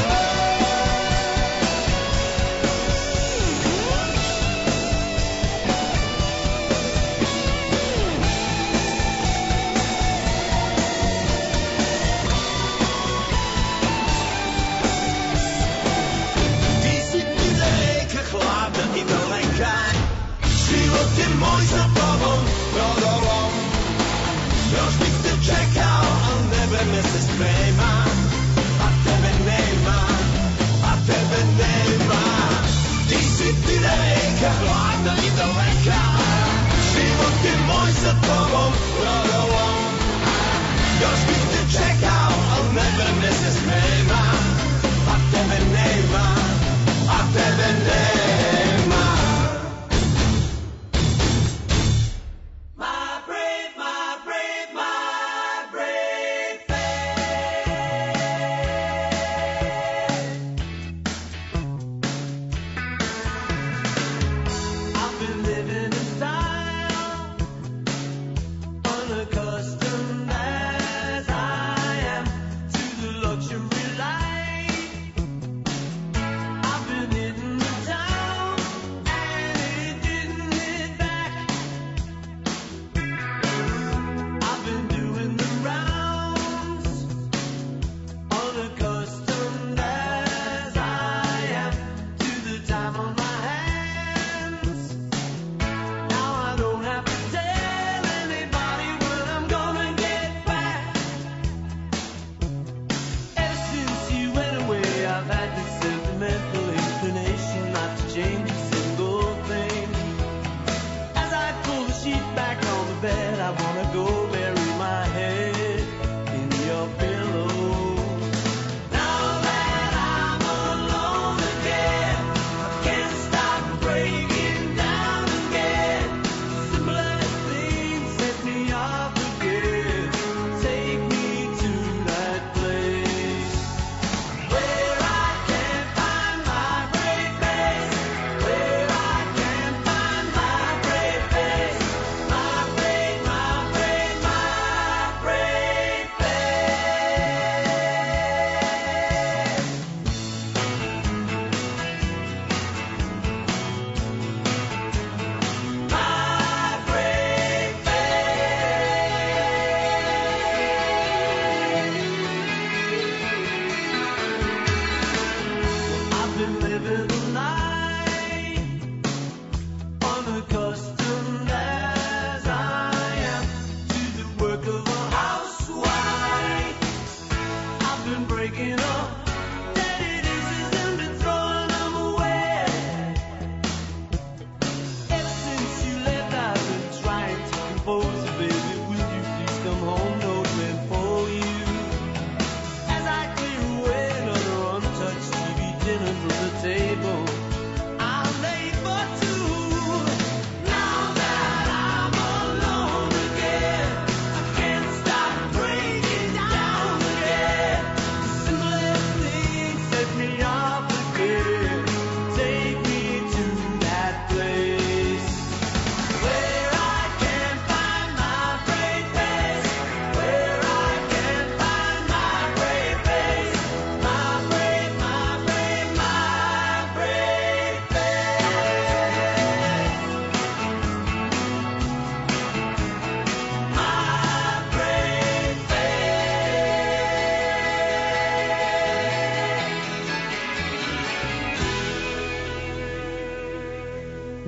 Život je moj sa tobom brodolom. Još bih te čekao, al ne vreme se sprema. A tebe nema, a tebe nema. Ti si divna reka, hladna i daleka. Život je moj sa tobom brodolom. Još bih te čekao, al ne vreme se sprema. A tebe nema, a tebe nema.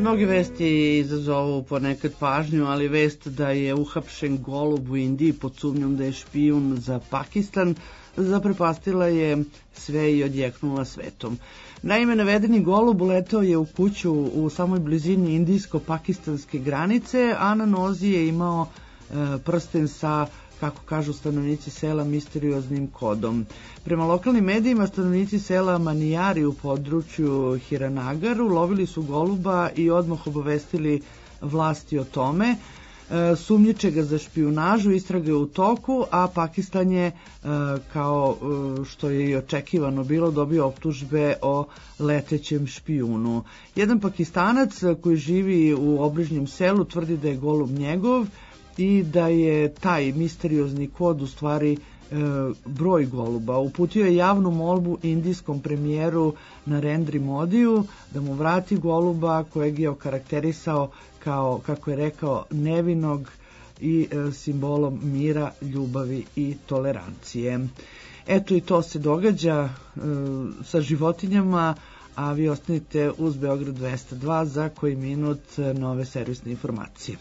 Mnoge vesti izazovu ponekad pažnju, ali vest da je uhapšen golub u Indiji pod sumnjom da je špijun za Pakistan zaprepastila je sve i odjeknula svetom. Naime, navedeni golub uletao je u kuću u samoj blizini indijsko-pakistanske granice, a na nozi je imao e, prsten sa, kako kažu stanovnici sela, misterioznim kodom. Prema lokalnim medijima, stanovnici sela Manijari u području Hiranagar ulovili su goluba i odmah obavestili vlasti o tome. E, sumnjiče ga za špijunažu, istraga je u toku, a Pakistan je, e, kao e, što je i očekivano bilo, dobio optužbe o letećem špijunu. Jedan Pakistanac koji živi u obližnjem selu tvrdi da je golub njegov i da je taj misteriozni kod u stvari e, broj goluba. Uputio je javnu molbu indijskom premijeru Narendri Modiju da mu vrati goluba kojeg je okarakterisao kao, kako je rekao, nevinog i e, simbolom mira, ljubavi i tolerancije. Eto, i to se događa e, sa životinjama, a vi ostanite uz Beograd dvesta dva za koji minut nove servisne informacije.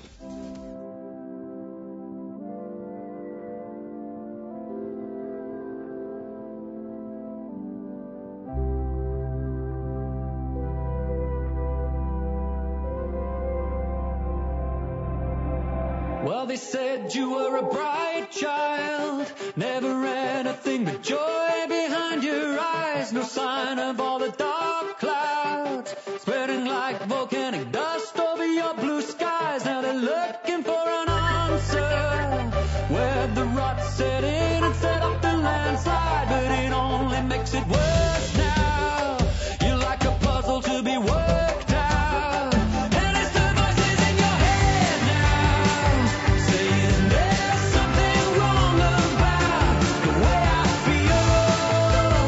Well, they said you were a bright child, never anything but joy behind your eyes, no sign of all the dark clouds, spreading like volcanic dust over your blue skies. Now they're looking for an answer, where the rot set in and set off the landslide, but it only makes it worse now. You're like a puzzle to be worked out.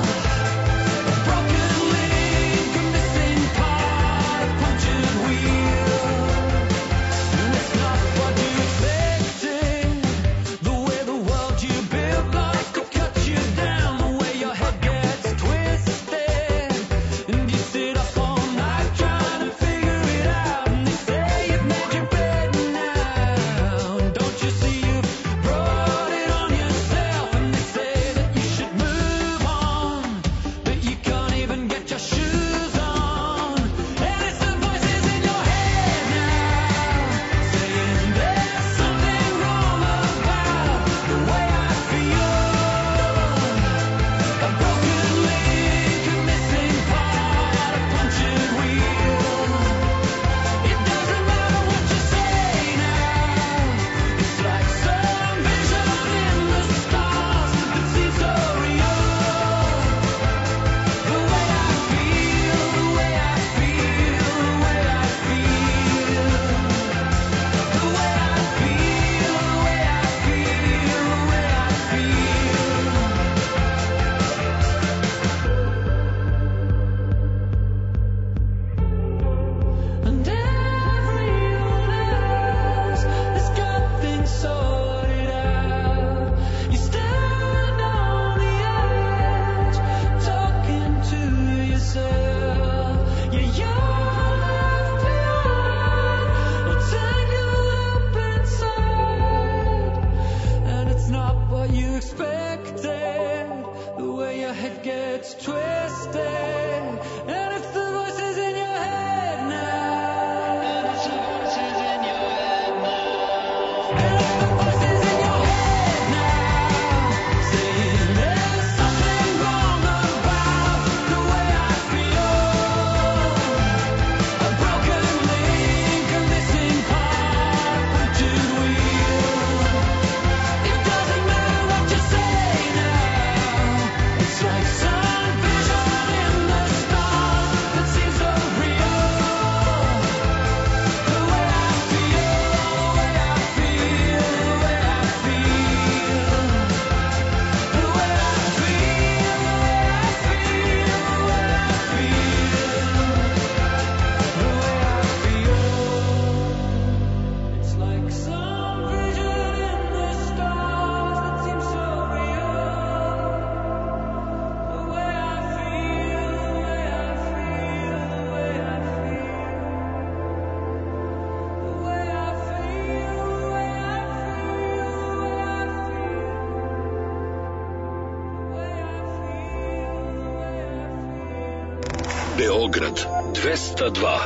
We Beograd dvesta dva.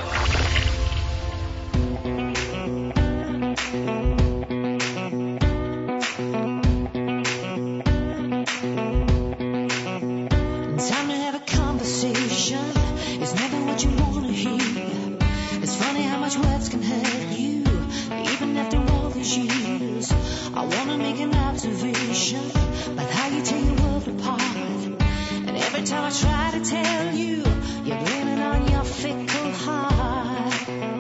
Time to have a conversation. It's never what you wanna hear. It's funny how much words can hurt you, even after all these years. I wanna make an observation about how you tear your world apart. And every time I try to tell you, you're blaming on your fickle heart.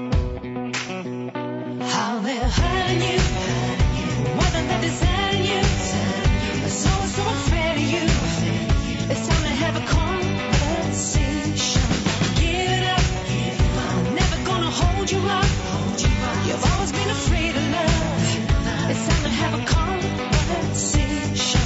How they're hurting you, more than they're deserting you. So, so unfair to you. It's time to have a conversation. Give it up. I'm never gonna hold you up. You've always been afraid of love. It's time to have a conversation.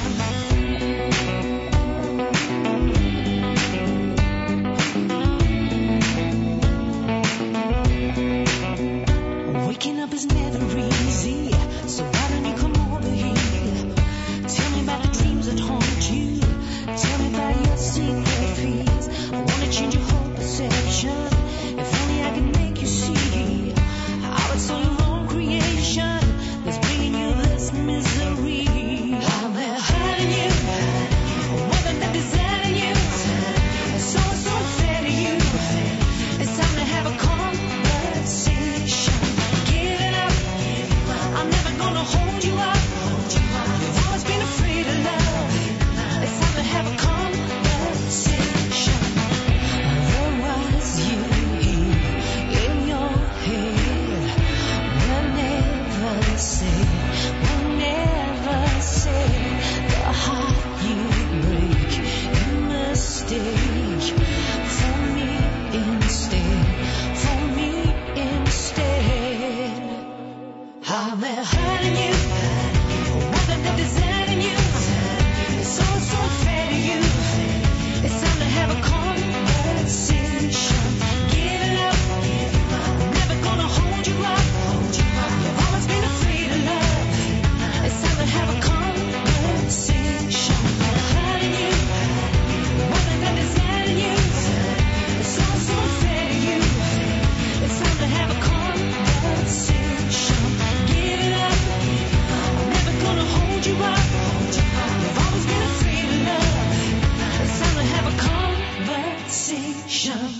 Waking up is never easy, so why don't you come over here? Tell me about the dreams that haunt you. Tell me about your secret fears. I wanna change your whole perception. If only I could make you see how it's all your own creation that's bringing you this misery. How they're hurting you, more than they're deserting you. So, so unfair to you. It's time to have a conversation. Give it up. I'm never gonna hold you up. You've always been afraid of love. It's time to have a conversation. There was you here in your head. We'll never say, we'll never say the heart you break. You mistake for me instead, for me instead. How they're hurting you, more than they're deserting you. It's so, so unfair to you. It's time to have a conversation. Give it up. I'm never gonna hold you up. You've always been afraid of love. It's time to have a conversation. They're hurting you, more than they're deserting you. It's so, so unfair to you. It's time to have a conversation. Give it up. I'm never gonna hold you up. You've always been afraid of love. It's time to have a conversation.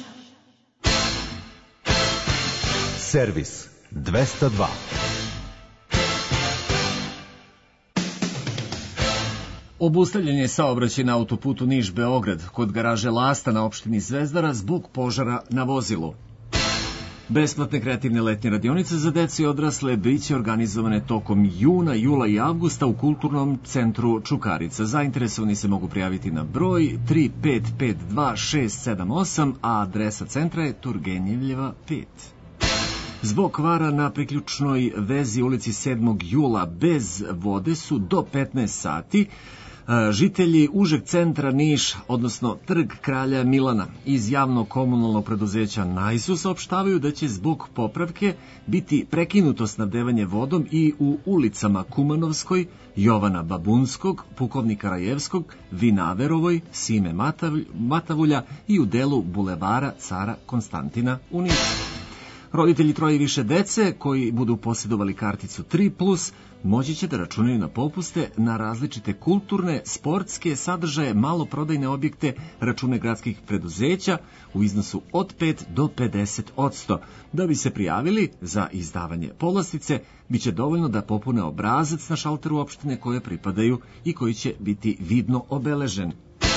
Servis dvesta dva. Obustavljen je saobraćaj na autoputu Niš-Beograd kod garaže Lasta na opštini Zvezdara zbog požara na vozilu. Besplatne kreativne letnje radionice za decu i odrasle biće organizovane tokom juna, jula i avgusta u Kulturnom centru Čukarica. Zainteresovani se mogu prijaviti na broj tri pet pet dva šest sedam osam, a adresa centra je Turgenjevljeva pet. Zbog kvara na priključnoj vezi ulici sedmog jula bez vode su do petnaest sati žitelji užeg centra Niš, odnosno Trg Kralja Milana iz javnog komunalnog preduzeća Najsu saopštavaju da će zbog popravke biti prekinuto snabdevanje vodom i u ulicama Kumanovskoj, Jovana Babunskog, Pukovnika Rajevskog, Vinaverovoj, Sime Matavulja i u delu bulevara Cara Konstantina u Nišu. Roditelji troje i više dece koji budu posjedovali karticu tri plus moći će da računaju na popuste na različite kulturne, sportske sadržaje, maloprodajne objekte, račune gradskih preduzeća u iznosu od pet do pedeset odsto. Da bi se prijavili za izdavanje povlastice, bit će dovoljno da popune obrazac na šalteru opštine koje pripadaju i koji će biti vidno obeležen.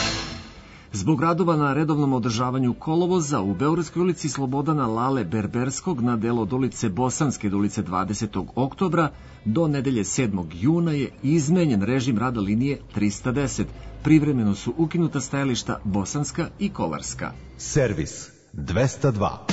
Zbog radova na redovnom održavanju kolovoza u Beogradskoj ulici Slobodana Lale Berberskog na delu od ulice Bosanske do ulice dvadesetog oktobra do nedelje sedmog juna je izmenjen režim rada linije trista deset. Privremeno su ukinuta stajališta Bosanska i Kolarska. Servis dvesta dva.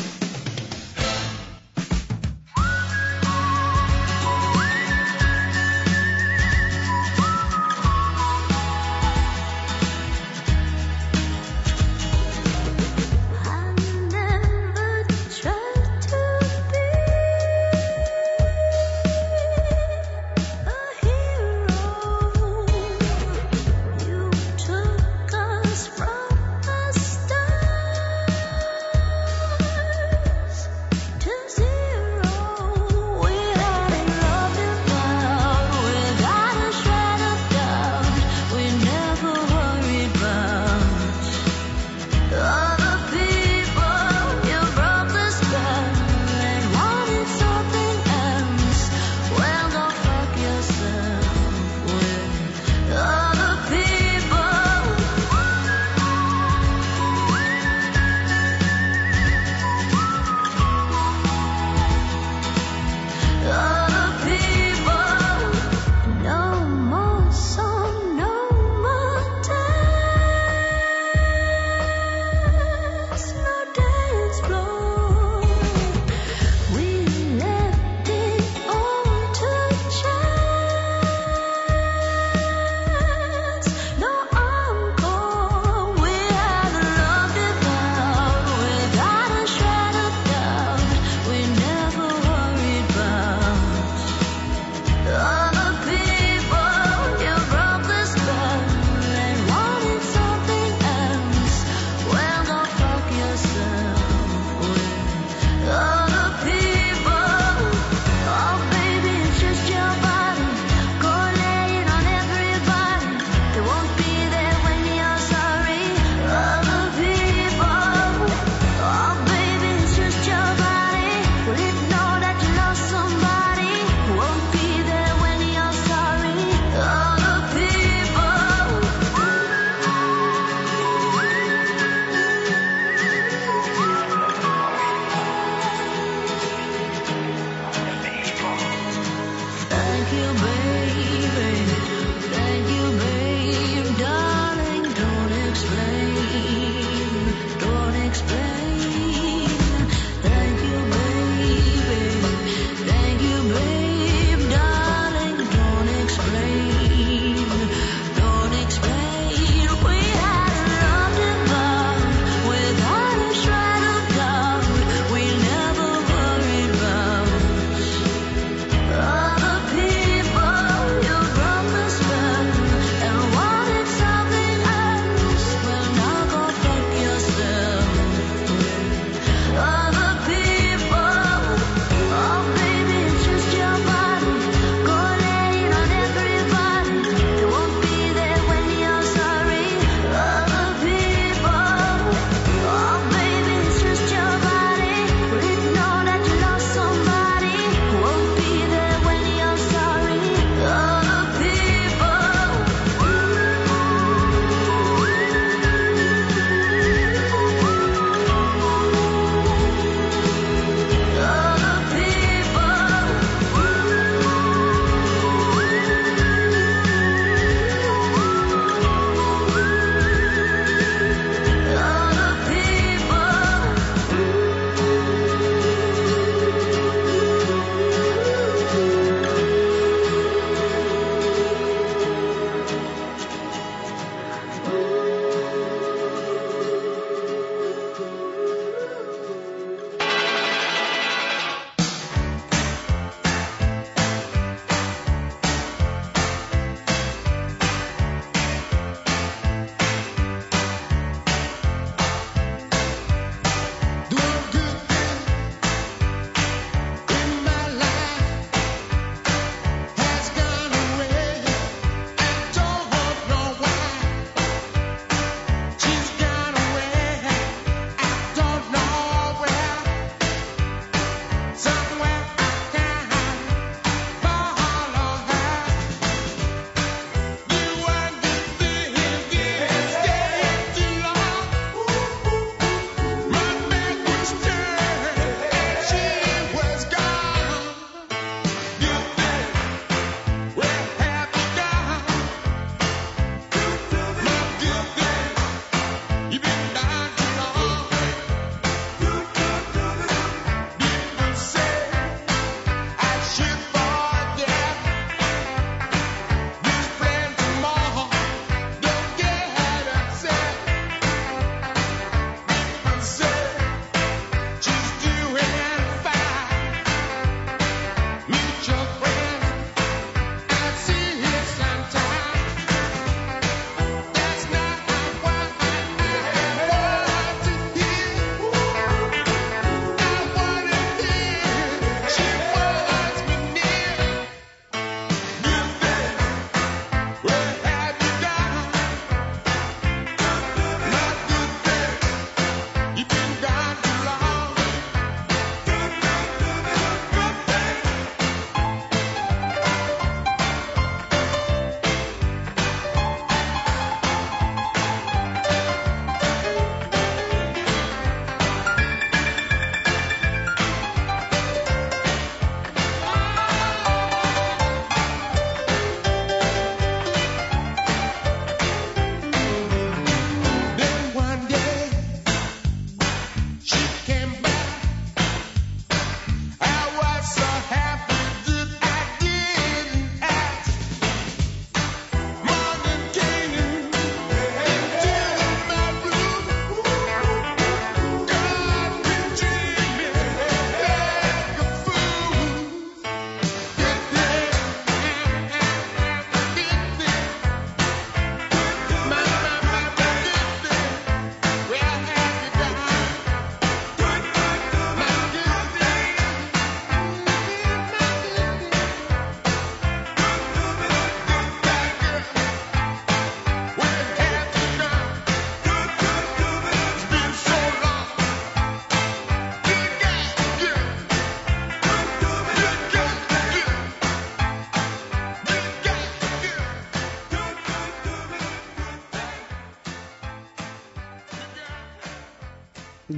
Took us from the start.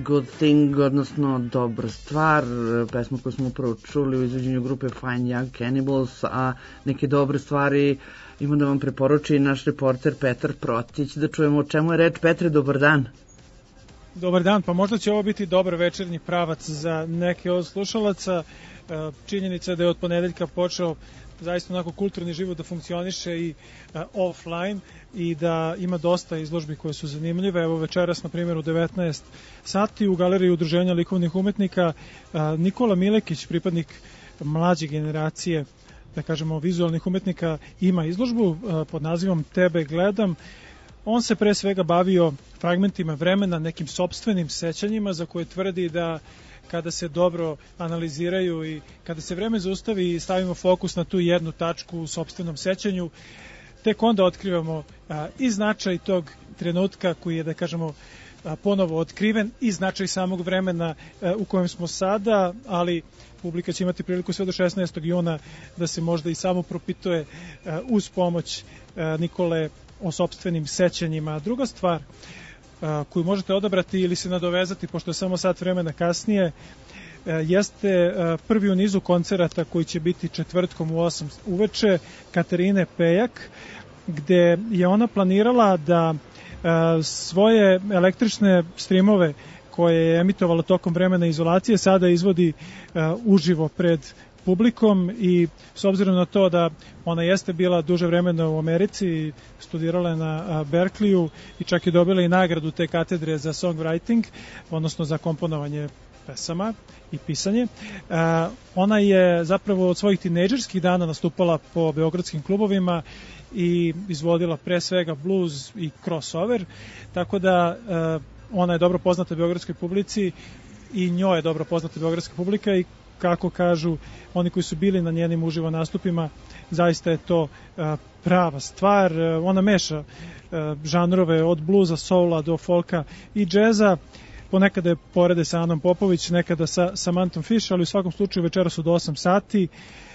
Good Thing, odnosno Dobra stvar, pesma koju smo upravo čuli u izvođenju grupe Fine Young Cannibals, a neke dobre stvari ima da vam preporuči naš reporter Petar Protić. Da čujemo o čemu je reč. Petre, dobar dan. Dobar dan, pa možda će ovo biti dobar večernji pravac za neke od slušalaca. Činjenica je da je od ponedeljka počeo zaista onako kulturni život da funkcioniše i uh, offline i da ima dosta izložbi koje su zanimljive. Evo večeras, na primjer, u devetnaest sati u Galeriji udruženja likovnih umetnika uh, Nikola Milekić, pripadnik mlađe generacije, da kažemo, vizualnih umetnika, ima izložbu uh, pod nazivom Tebe gledam. On se pre svega bavio fragmentima vremena, nekim sopstvenim sećanjima za koje tvrdi da kada se dobro analiziraju i kada se vreme zaustavi i stavimo fokus na tu jednu tačku u sopstvenom sećanju, tek onda otkrivamo a, i značaj tog trenutka koji je, da kažemo, a, ponovo otkriven i značaj samog vremena a, u kojem smo sada, ali publika će imati priliku sve do šesnaestog juna da se možda i samo propituje a, uz pomoć a, Nikole o sopstvenim sećanjima. Druga stvar koju možete odabrati ili se nadovezati, pošto je samo sat vremena kasnije, jeste prvi u nizu koncerata koji će biti četvrtkom u osam uveče Katarine Pejak, gde je ona planirala da svoje električne streamove koje je emitovala tokom vremena izolacije sada izvodi uživo pred publikom i s obzirom na to da ona jeste bila duže vremena u Americi, studirala je na Berkeleyu i čak je dobila i nagradu te katedre za songwriting, odnosno za komponovanje pesama i pisanje. Ona je zapravo od svojih tinejdžerskih dana nastupala po beogradskim klubovima i izvodila pre svega blues i crossover, tako da ona je dobro poznata beogradskoj publici i njoj je dobro poznata beogradska publika i kako kažu oni koji su bili na njenim uživo nastupima, zaista je to prava stvar. Ona meša žanrove od bluza, soula do folka i džeza. Ponekada je porede sa Anom Popović, nekada sa Samanthom Fish, ali u svakom slučaju večera su do osam sati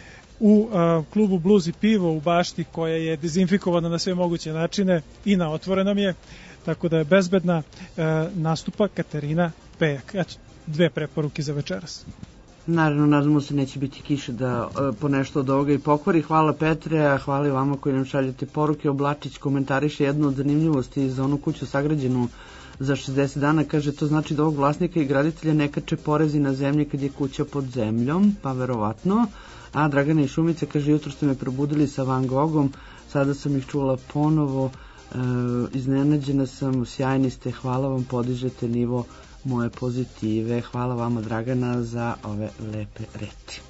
u klubu Blues i pivo u Bašti, koja je dezinfikovana na sve moguće načine i na otvorenom je, tako da je bezbedna. Nastupa Katarina Pejak. Eto, dve preporuke za večeras. Naravno, nadamo se neće biti kiše da e, po nešto od ovoga i pokvari. Hvala Petre, a hvala i vama koji nam šaljete poruke. Oblačić komentariše jednu od zanimljivosti za onu kuću sagrađenu za šezdeset dana. Kaže, to znači da ovog vlasnika i graditelja ne kače porezi na zemlji kad je kuća pod zemljom, pa verovatno. A Dragana iz Šumice kaže, jutro ste me probudili sa Van Gogom, sada sam ih čula ponovo, e, iznenađena sam, sjajni ste, hvala vam, podižete nivo moje pozitive. Hvala vama, Dragana, za ove lepe reči.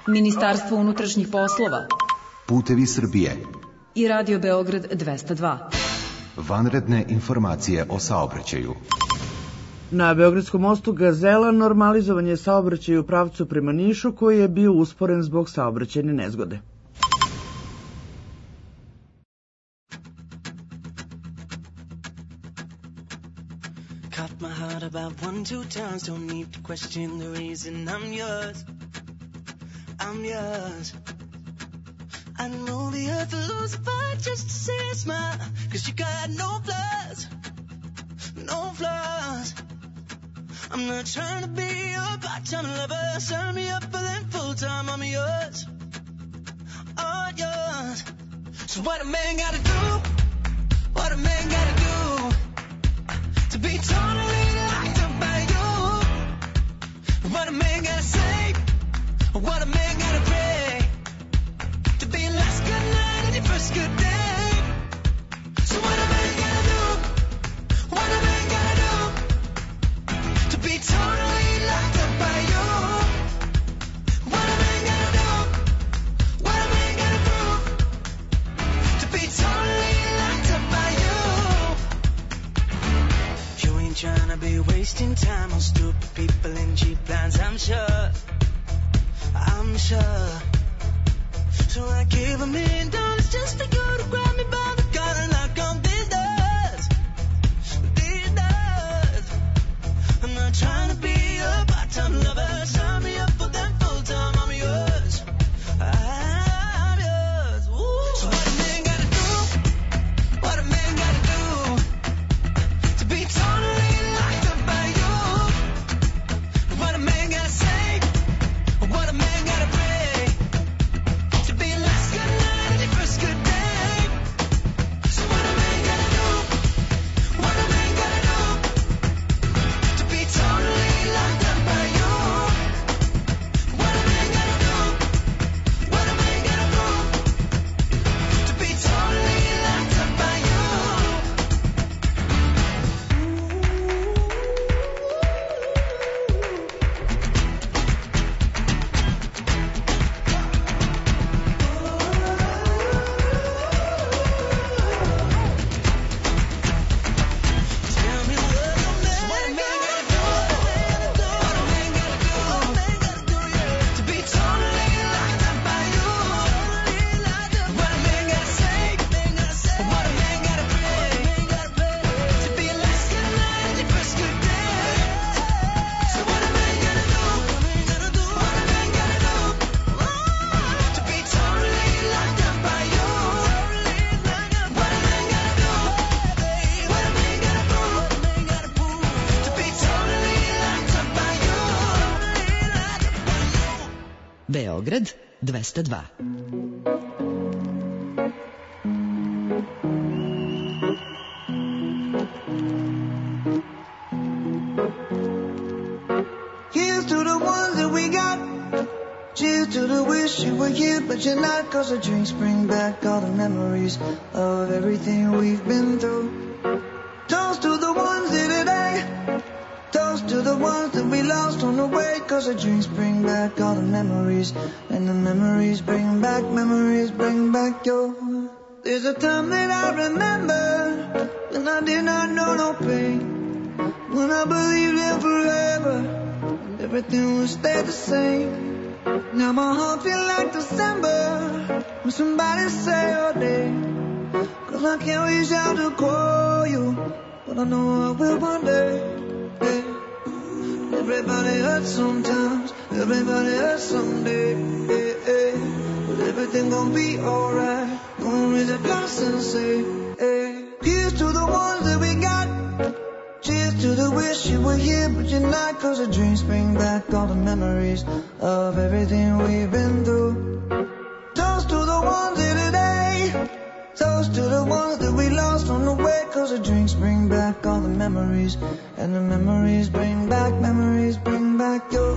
Ministarstvo unutrašnjih poslova Putevi Srbije i Radio Beograd dvesta dva. Vanredne informacije o saobraćaju. Na Beogradskom mostu Gazela normalizovan je saobraćaj u pravcu prema Nišu koji je bio usporen zbog saobraćajne nezgode. Cut my heart about one, two times. Don't need to question the reason I'm yours. I'm yours. I know the earth will lose a fight just to see a smile. Cause you got no flaws. No flaws. I'm not trying to be your part-time lover. Sign me up for them full-time. I'm yours. All yours. So what a man gotta do? What a man gotta do to be totally locked up by you? What a man gotta say? What a man gotta pray to be your last good night and your first good day? So what a man gotta do? What a man gotta do to be totally locked up by you? What a man gotta do? What a man gotta prove to be totally locked up by you? You ain't trying to be wasting time on stupid people and cheap plans, I'm sure. I'm sure. So I gave a million dollars just for you to grab me by the collar and knock on these doors. These doors. I'm not trying to be a part-time lover. Sign me up for them full-time. I'm yours. I'm yours. Ooh. So what a man gotta do? What a man gotta do to be totally locked up by you? What a man gotta say? What a man gotta pray to be your last good night and your first good day? So what a man gotta do? What a man gotta do to be totally locked up by you? What a man gotta do? What a man gotta prove to be totally locked up by you? Tell me what a man gotta do. What a man gotta do. To be totally locked up by you. What a man gotta say. What a man gotta pray to be your last good night and your first good day. So what a man gotta do? What a man gotta do to be totally locked up by you? What a man gotta do? What a man gotta prove to be totally locked up by you? Beograd dvesta dva. Here's to the ones that we got. Cheers to the wish you were here, but you're not. Cause the drinks bring back all the memories of everything we've been through. Toast to the ones here today. Toast to the ones that we lost on the way. Cause the drinks bring back all the memories. And the memories bring back, memories bring back your. There's a time that I remember when I did not know no pain. When I believed in forever and everything would stay the same. Now my heart feel like December when somebody say your name. Cause I can't reach out to call you, but I know I will one day. Hey. Everybody hurts sometimes, everybody hurts someday. Hey, hey. But everything gon' be alright. Gonna raise a glass and say, hey. Here's to the ones that we got. Cheers to the wish you were here, but you're not. Cause the dreams bring back all the memories of everything we've been through. Toast to the ones here today. Toast to the ones that we lost on the way. Cause the drinks bring back all the memories. And the memories bring back, memories bring back your.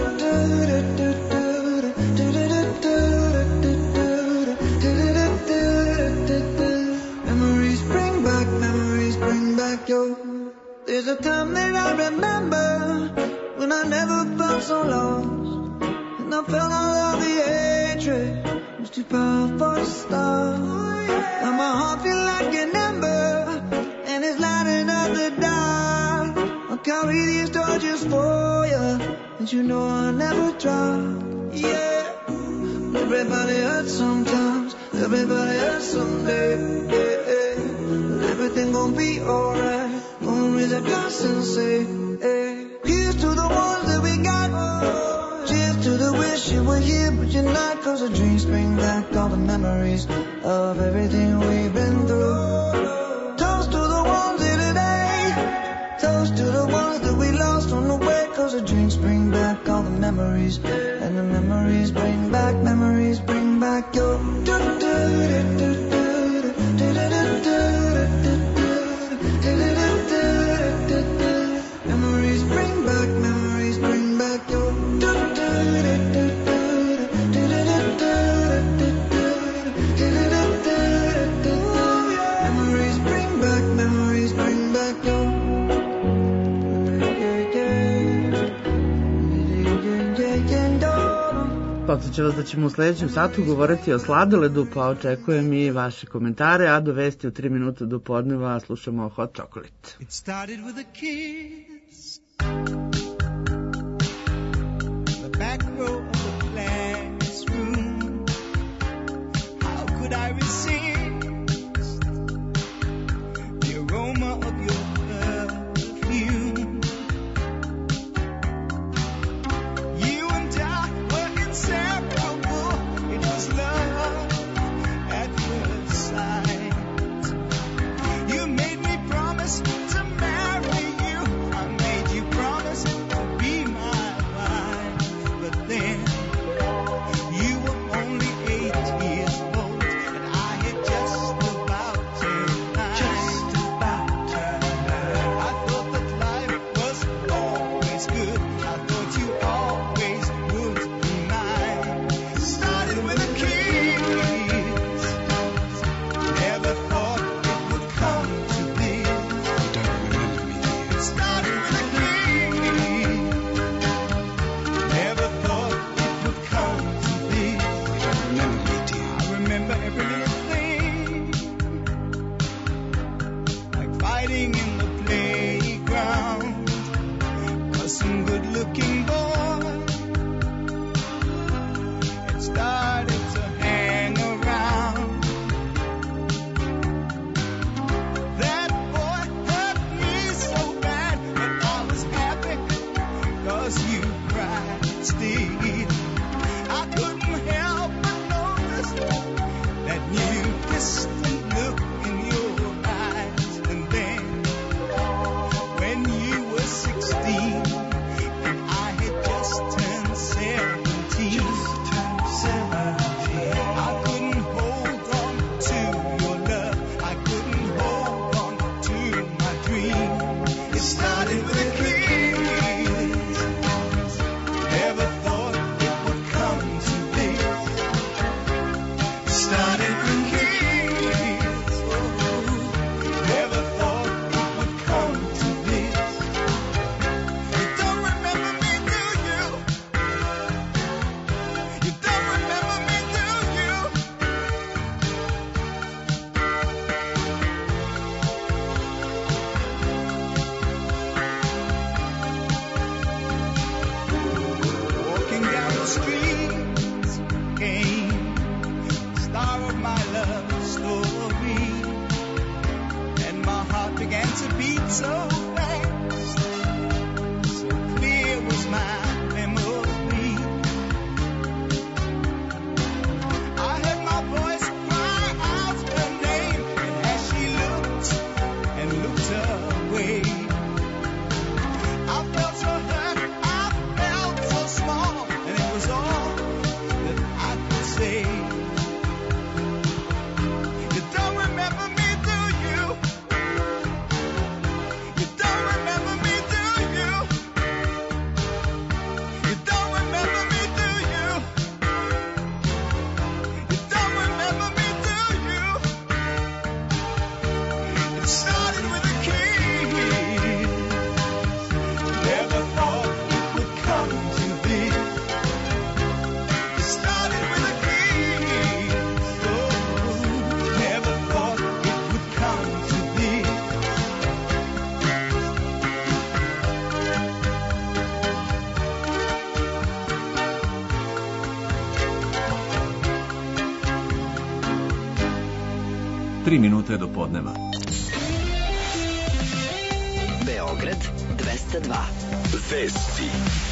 Memories bring back, memories bring back your. There's a time that I remember when I never felt so lost. And I felt all of the hatred was too powerful to stop. Now my heart feels like an ember, and it's lighting up the dark. I'll carry these torches for you, and you know I'll never drop. Yeah. Everybody hurts sometimes, everybody hurts someday. Yeah, yeah. But everything gon' be alright. Gonna raise a glass and say, hey. Here's to the ones that we got. Cheers to the wish you were here, but you're not. Cause the dreams bring back all the memories of everything we've been through. Toast to the ones here today. Toast to the ones that we lost on the way. Cause the dreams bring back all the memories. And the memories bring back, memories bring back your memories bring back, memories bring back your memories bring back, memories bring back your Podsjećam vas da ćemo u sledećem satu govoriti o sladoledu, pa očekujem i vaše komentare, a do vesti u tri minuta do podneva slušamo Hot Chocolate. It started with a kiss, the back row of the classroom. How could I resist the aroma of your perfume? You and I were inseparable. It was love at first sight. You made me promise to marry you. I made you promise to be my wife. But then you were only eight years old, and I had just about turned nine. Just about turned nine. I thought that life was always good. I thought you always would be mine. Started with a kiss. Never thought it would come to this. You don't remember me, dear. Started with a kiss. Never thought it would come to this. You don't remember me, dear. I remember every little thing, like fighting in the playground. 'Cause some good-looking boy had started to hang around. That boy hurt me so bad, but I was happy 'cause you cried still. I couldn't help but notice that new distant look in your eyes. And then when you were sixteen and I had just turned seventeen, just turned seventeen, I couldn't hold on to your love. I couldn't hold on to my dream. It started with a kiss. Never thought it would come to this. Started with a kiss. Never thought it would come to this. You don't remember me, do you? You don't remember me, do you? Walking down the streets came the star of my love story, and my heart began to beat so fast, so clear was my memory. I heard my voice cry out her name, and as she looked and looked away, I felt so hurt, I felt so small, and it was all that I could say. You don't remember me, do you? You Tri minute do podneva. Beograd dvesta dva. Vesti.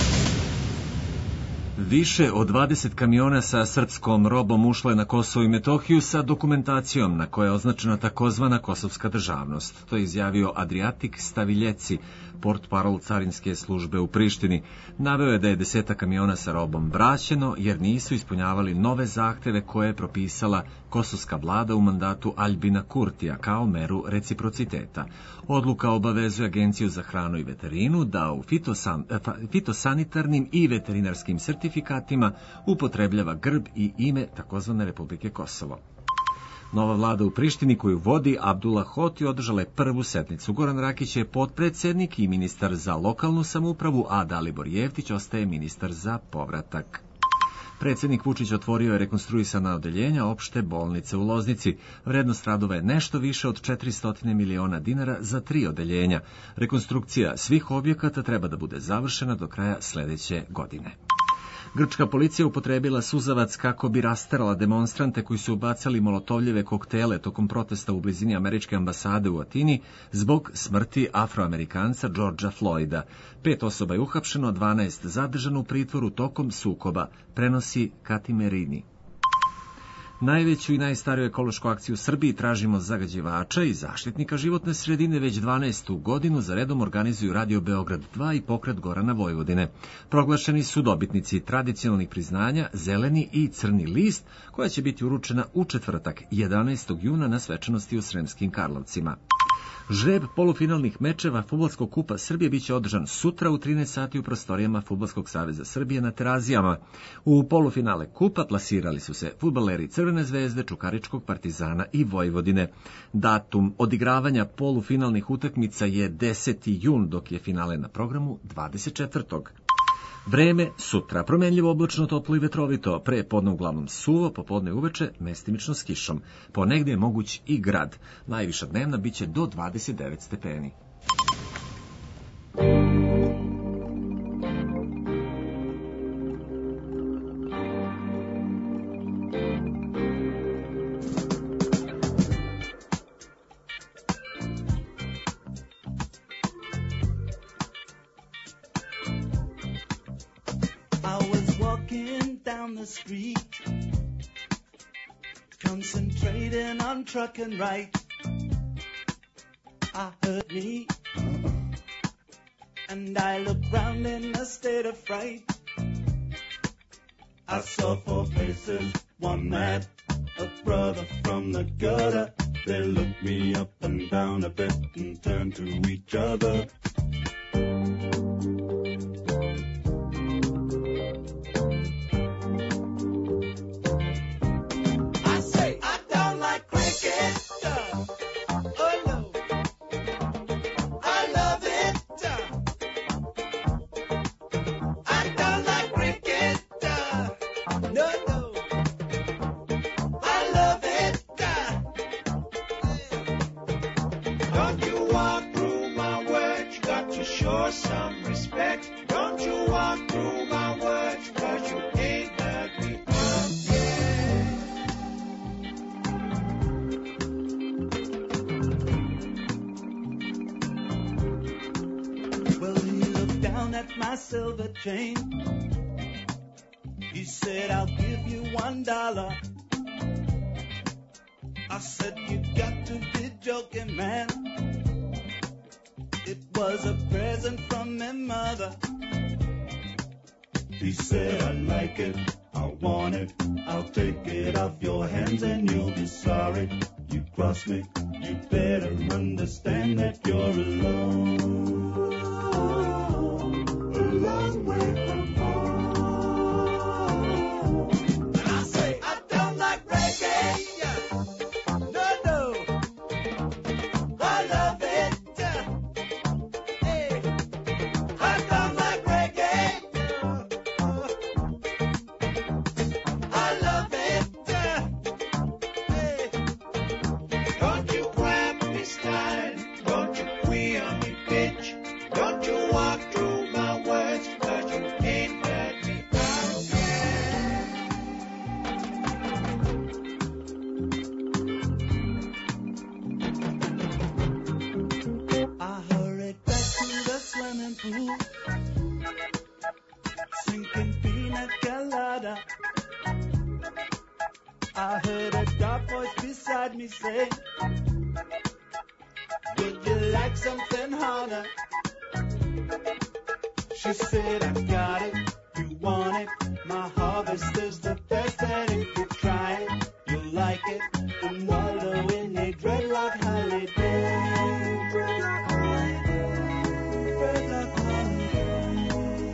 Više od dvadeset kamiona sa srpskom robom ušlo je na Kosovo i Metohiju sa dokumentacijom na kojoj je označena takozvana kosovska državnost. To je izjavio Adriatik Staviljeci, portparol carinske službe u Prištini. Naveo je da je deseta kamiona sa robom vraćeno jer nisu ispunjavali nove zahteve koje je propisala kosovska vlada u mandatu Aljbina Kurtija kao meru reciprociteta. Odluka obavezuje Agenciju za hranu i veterinu da u fitosan, fitosanitarnim i veterinarskim sertifikatima upotrebljava grb i ime takozvane Republike Kosovo. Nova vlada u Prištini koju vodi Abdullah Hoti održala je prvu sednicu. Goran Rakić je potpredsednik i ministar za lokalnu samoupravu, a Dalibor Jevtić ostaje ministar za povratak. Predsednik Vučić otvorio je rekonstruisana odeljenja opšte bolnice u Loznici. Vrednost radova je nešto više od četiristo miliona dinara za tri odeljenja. Rekonstrukcija svih objekata treba da bude završena do kraja sledeće godine. Grčka policija upotrebila suzavac kako bi rasterala demonstrante koji su ubacali molotovljive koktele tokom protesta u blizini američke ambasade u Atini zbog smrti afroamerikanca Georgea Floyda. Pet osoba je uhapšeno, dvanaest zadržano u pritvoru tokom sukoba, prenosi Kati Merini. Najveću i najstariju ekološku akciju u Srbiji Tražimo zagađivača i zaštitnika životne sredine već dvanaestu godinu za redom organizuju Radio Beograd dva i Pokret Gorana Vojvodine. Proglašeni su dobitnici tradicionalnih priznanja Zeleni i Crni list, koja će biti uručena u četvrtak jedanaestog juna na svečanosti u Sremskim Karlovcima. Žreb polufinalnih mečeva Fudbalskog kupa Srbije biće održan sutra u trinaest sati u prostorijama Fudbalskog saveza Srbije na Terazijama. U polufinale kupa plasirali su se fudbaleri Crvene zvezde, Čukaričkog, Partizana i Vojvodine. Datum odigravanja polufinalnih utakmica je deseti jun, dok je finale na programu dvadeset četvrtog Vreme sutra promenljivo, oblačno, toplo i vetrovito, pre podne uglavnom suvo, popodne uveče mestimično s kišom. Ponegde je moguć i grad. Najviša dnevna biće do dvadeset devet stepeni. Street, concentrating on trucking right. I heard me, and I looked round in a state of fright. I saw four faces, one mad, a brother from the gutter. They looked me up and down a bit and turned to each other. Chain. He said, I'll give you one dollar. I said, you got to be joking, man. It was a present from my mother. He said, I like it, I want it, I'll take it off your hands and you'll be sorry. You cross me, you better understand that you're alone. A long way from home. And I say, I don't like reggae. No, no. I love it. Hey, I don't like reggae. I love it. Hey, don't you grab me style. Don't you queer me, bitch. pool, sinking pina colada. I heard a dark voice beside me say, would you like something harder? She said, I got it, you want it. My harvest is the best, and if you try it, you'll like it. And wallow in a dreadlock holiday. Dreadlock holiday. Dreadlock holiday.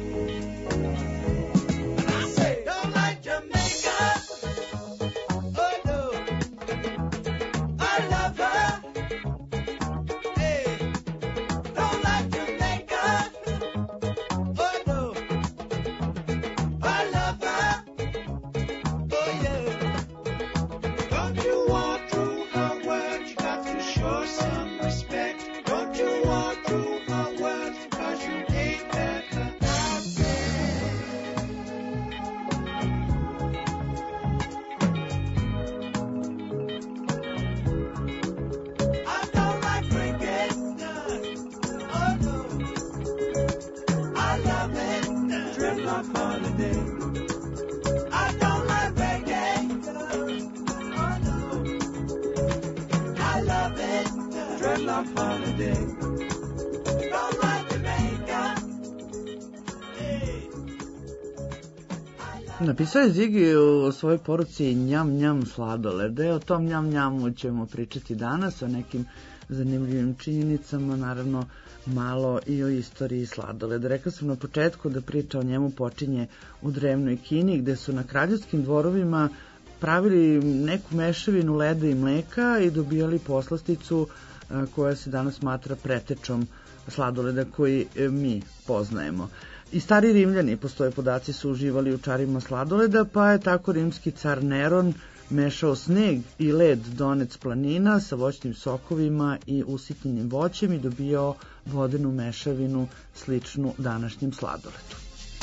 And I say, don't like Jamaica. Oh no, I love her. Hey, don't like Jamaica. Oh no, I love her. Oh yeah. Don't you walk through her words, you got to show some respect. Don't you walk through her words, cause you ain't met her out there. I don't like reggae, oh no, I love it, dreadlock holiday. I don't like reggae, oh no, I love it, dreadlock holiday. Don't like Jamaica. Napisao je Ziggy u svojoj poruci njam njam sladolede. O tom njam njamu ćemo pričati danas, o nekim zanimljivim činjenicama, naravno malo i o istoriji sladoleda. Rekla sam na početku da priča o njemu počinje u drevnoj Kini, gde su na kraljevskim dvorovima pravili neku mešavinu leda i mleka i dobijali poslasticu a, koja se danas smatra pretečom sladoleda koji e, mi poznajemo. I stari Rimljani, postoje podaci, su uživali u čarima sladoleda, pa je tako rimski car Neron mešao sneg i led donet s planina sa voćnim sokovima i usitnjenim voćem i dobijao vodenu mešavinu sličnu današnjem sladoledu.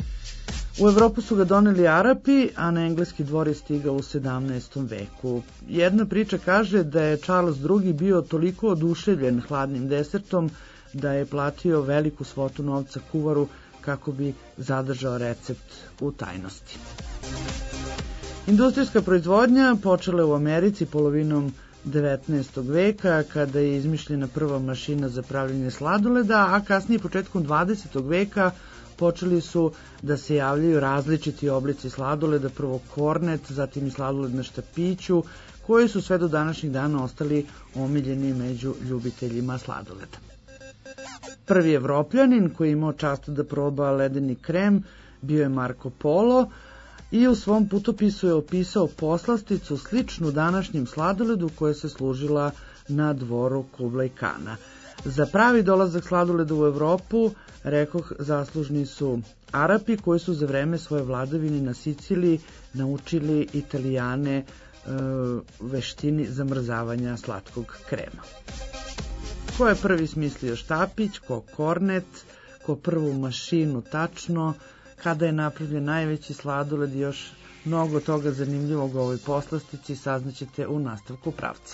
U Evropu su ga doneli Arapi, a na engleski dvor je stigao u sedamnaestom veku. Jedna priča kaže da je Charles drugi bio toliko oduševljen hladnim desertom da je platio veliku svotu novca kuvaru kako bi zadržao recept u tajnosti. Industrijska proizvodnja počela je u Americi polovinom devetnaestog veka, kada je izmišljena prva mašina za pravljenje sladoleda, a kasnije početkom dvadesetog veka počeli su da se javljaju različiti oblici sladoleda, prvo kornet, zatim i sladoled na štapiću, koji su sve do današnjih dana ostali omiljeni među ljubiteljima sladoleda. Prvi Evropljanin koji je imao čast da proba ledeni krem bio je Marko Polo i u svom putopisu je opisao poslasticu sličnu današnjem sladoledu koja se služila na dvoru Kublaj Kana. Za pravi dolazak sladoleda u Evropu, rekoh, zaslužni su Arapi koji su za vreme svoje vladavine na Siciliji naučili Italijane e, veštini zamrzavanja slatkog krema. Ko je prvi smislio štapić, ko kornet, ko prvu mašinu tačno, kada je napravljen najveći sladoled i još mnogo toga zanimljivog u ovoj poslastici saznaćete u nastavku pravca.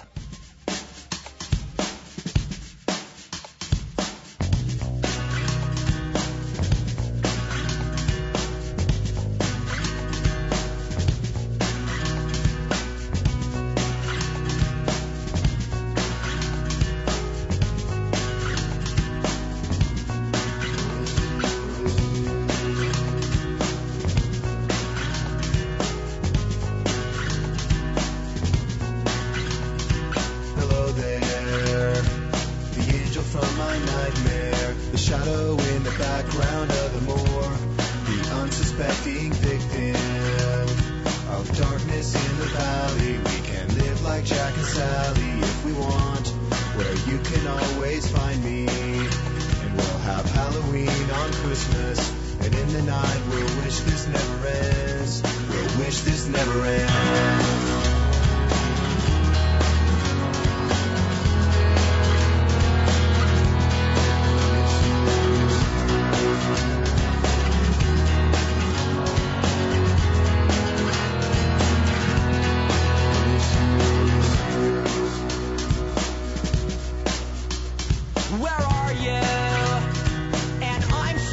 Where are you? And I'm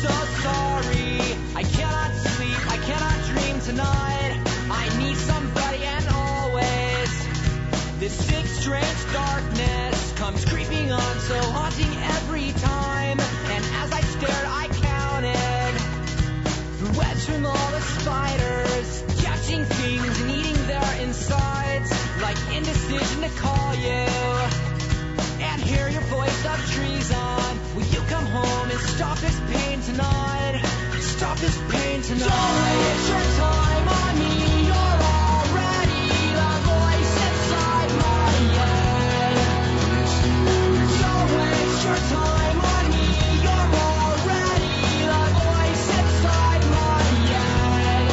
sixth strange darkness comes creeping on, so haunting every time. And as I stared, I counted the webs from all the spiders, catching things and eating their insides, like indecision to call you and hear your voice of treason. Will you come home and stop this pain tonight? Stop this pain tonight. Don't waste your time on me. You're already the voice inside my head. Don't waste your time on me. You're already the voice inside my head.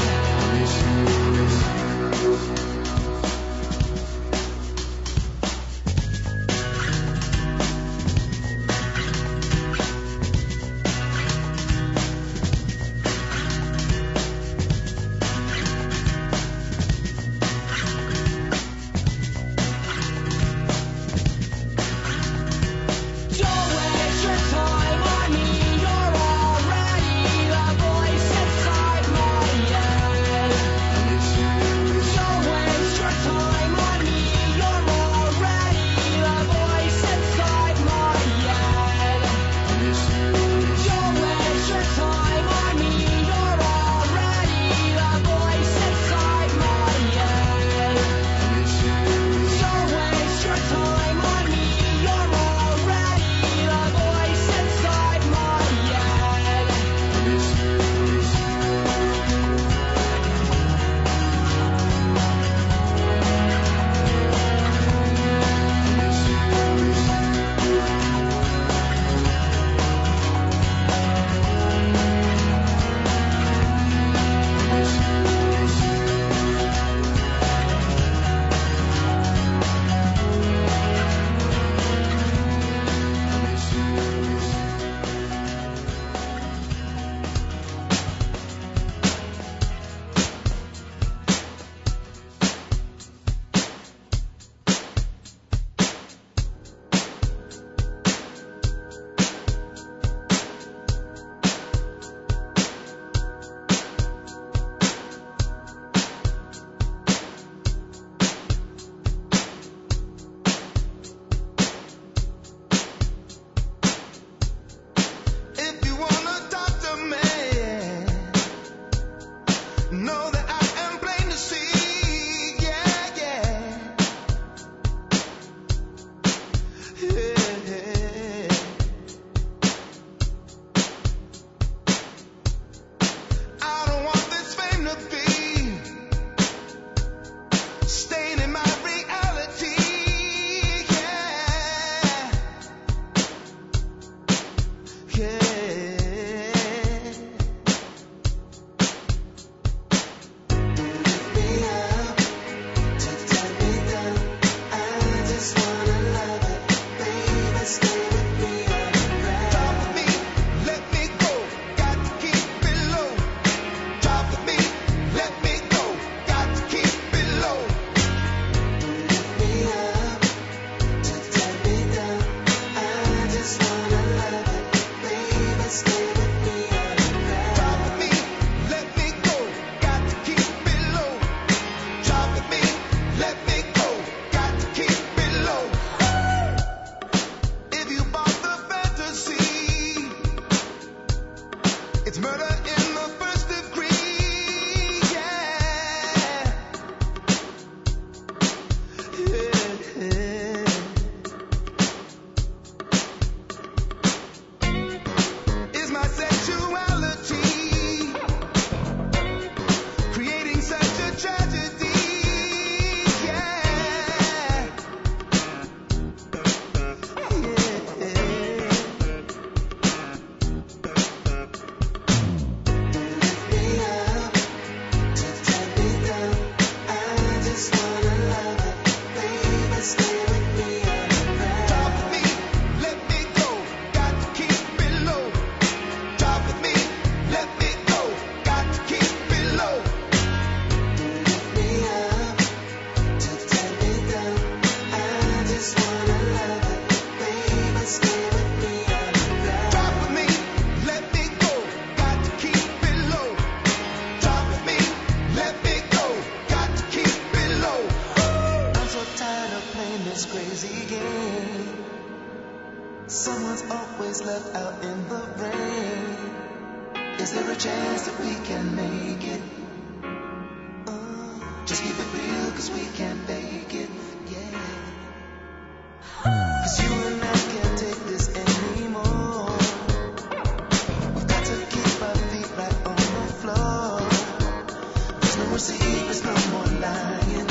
out in the rain. Is there a chance that we can make it? Uh, just keep it real, cause we can't fake it, yeah. Cause you and I can't take this anymore. We've got to keep our feet right on the floor. There's no more secrets, no more lying.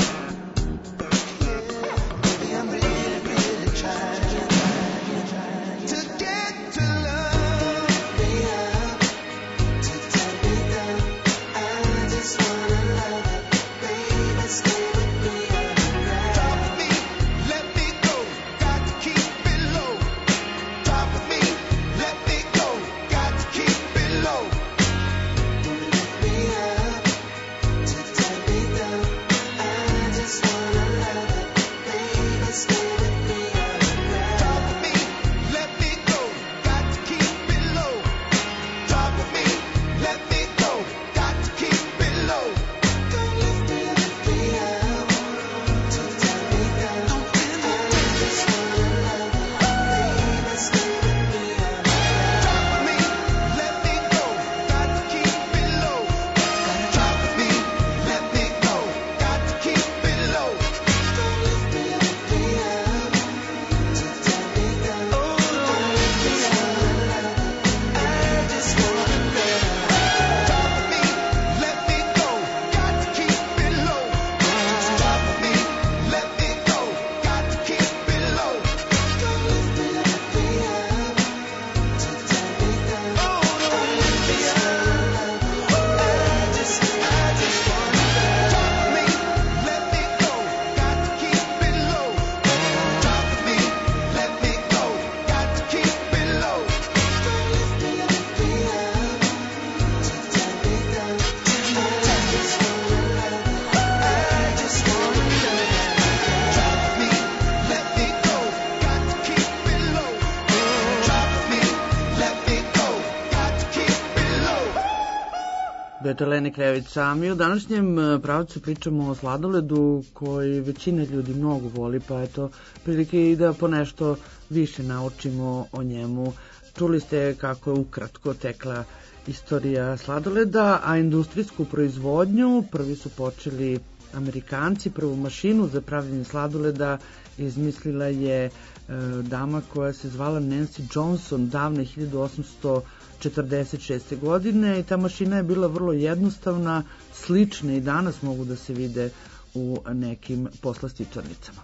Eto, Leni Krevica. Mi u današnjem pravcu pričamo o sladoledu koji većina ljudi mnogo voli, pa eto, prilike i da ponešto više naučimo o njemu. Čuli ste kako je ukratko tekla istorija sladoleda, a industrijsku proizvodnju prvi su počeli Amerikanci. Prvu mašinu za pravljenje sladoleda izmislila je e, dama koja se zvala Nancy Johnson davne hiljadu osamsto četrdeset šeste. godine i ta mašina je bila vrlo jednostavna, slične i danas mogu da se vide u nekim poslastičarnicama.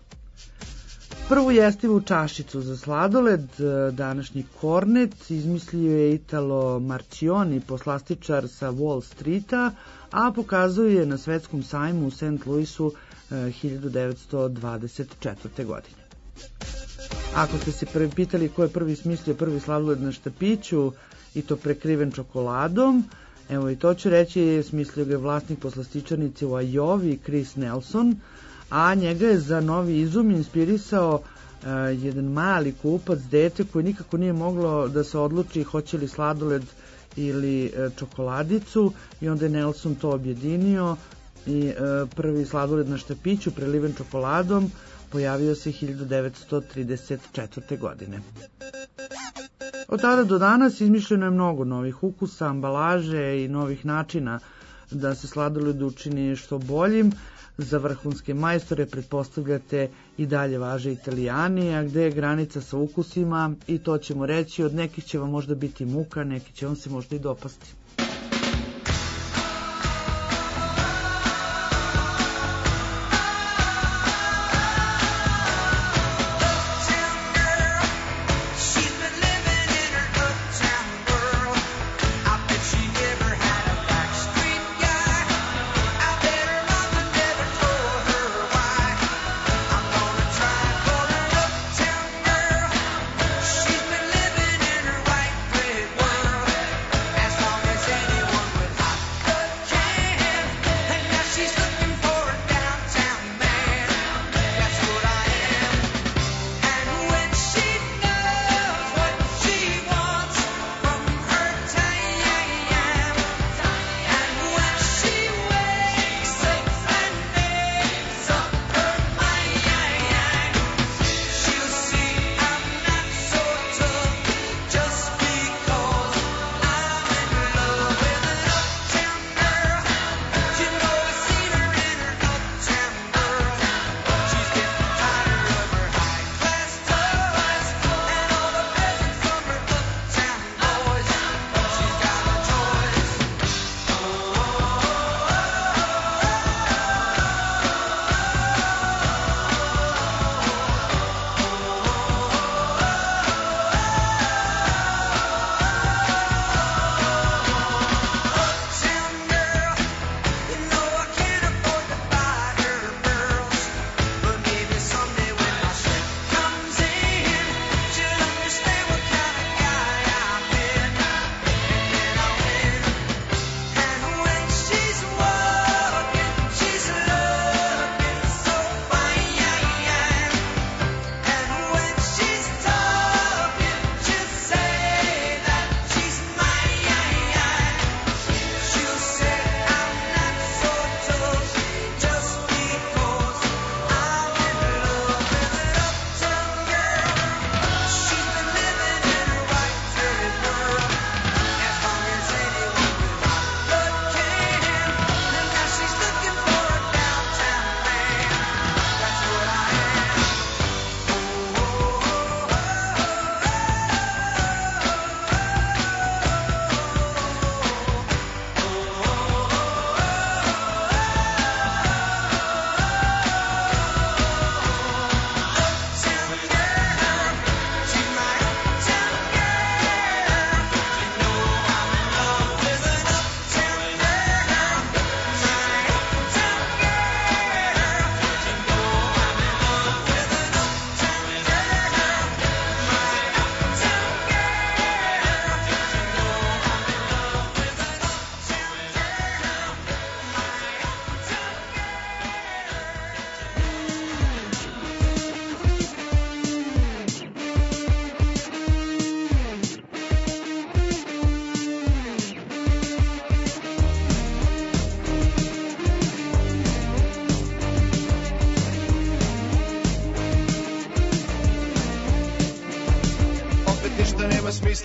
Prvu jestivu čašicu za sladoled, današnji kornet, izmislio je Italo Marcioni, poslastičar sa Wall Streeta, a pokazuje na svetskom sajmu u Saint Louisu hiljadu devetsto dvadeset četvrte. godine. Ako ste se prvi pitali ko je prvi smislio prvi sladoled na štapiću, i to prekriven čokoladom, evo i to ću reći, smislio ga je vlasnik poslastičarnice u Iowi, Chris Nelson, a njega je za novi izum inspirisao uh, jedan mali kupac, dete koji nikako nije moglo da se odluči hoće li sladoled ili uh, čokoladicu, i onda je Nelson to objedinio i uh, prvi sladoled na štapiću preliven čokoladom pojavio se hiljadu devetsto trideset četvrte. godine. Od tada do danas izmišljeno je mnogo novih ukusa, ambalaže i novih načina da se sladoled učini što boljim. Za vrhunske majstore pretpostavljate i dalje važe Italijani, a gde je granica sa ukusima, i to ćemo reći, od nekih će vam možda biti muka, neki će vam se možda i dopasti. As long as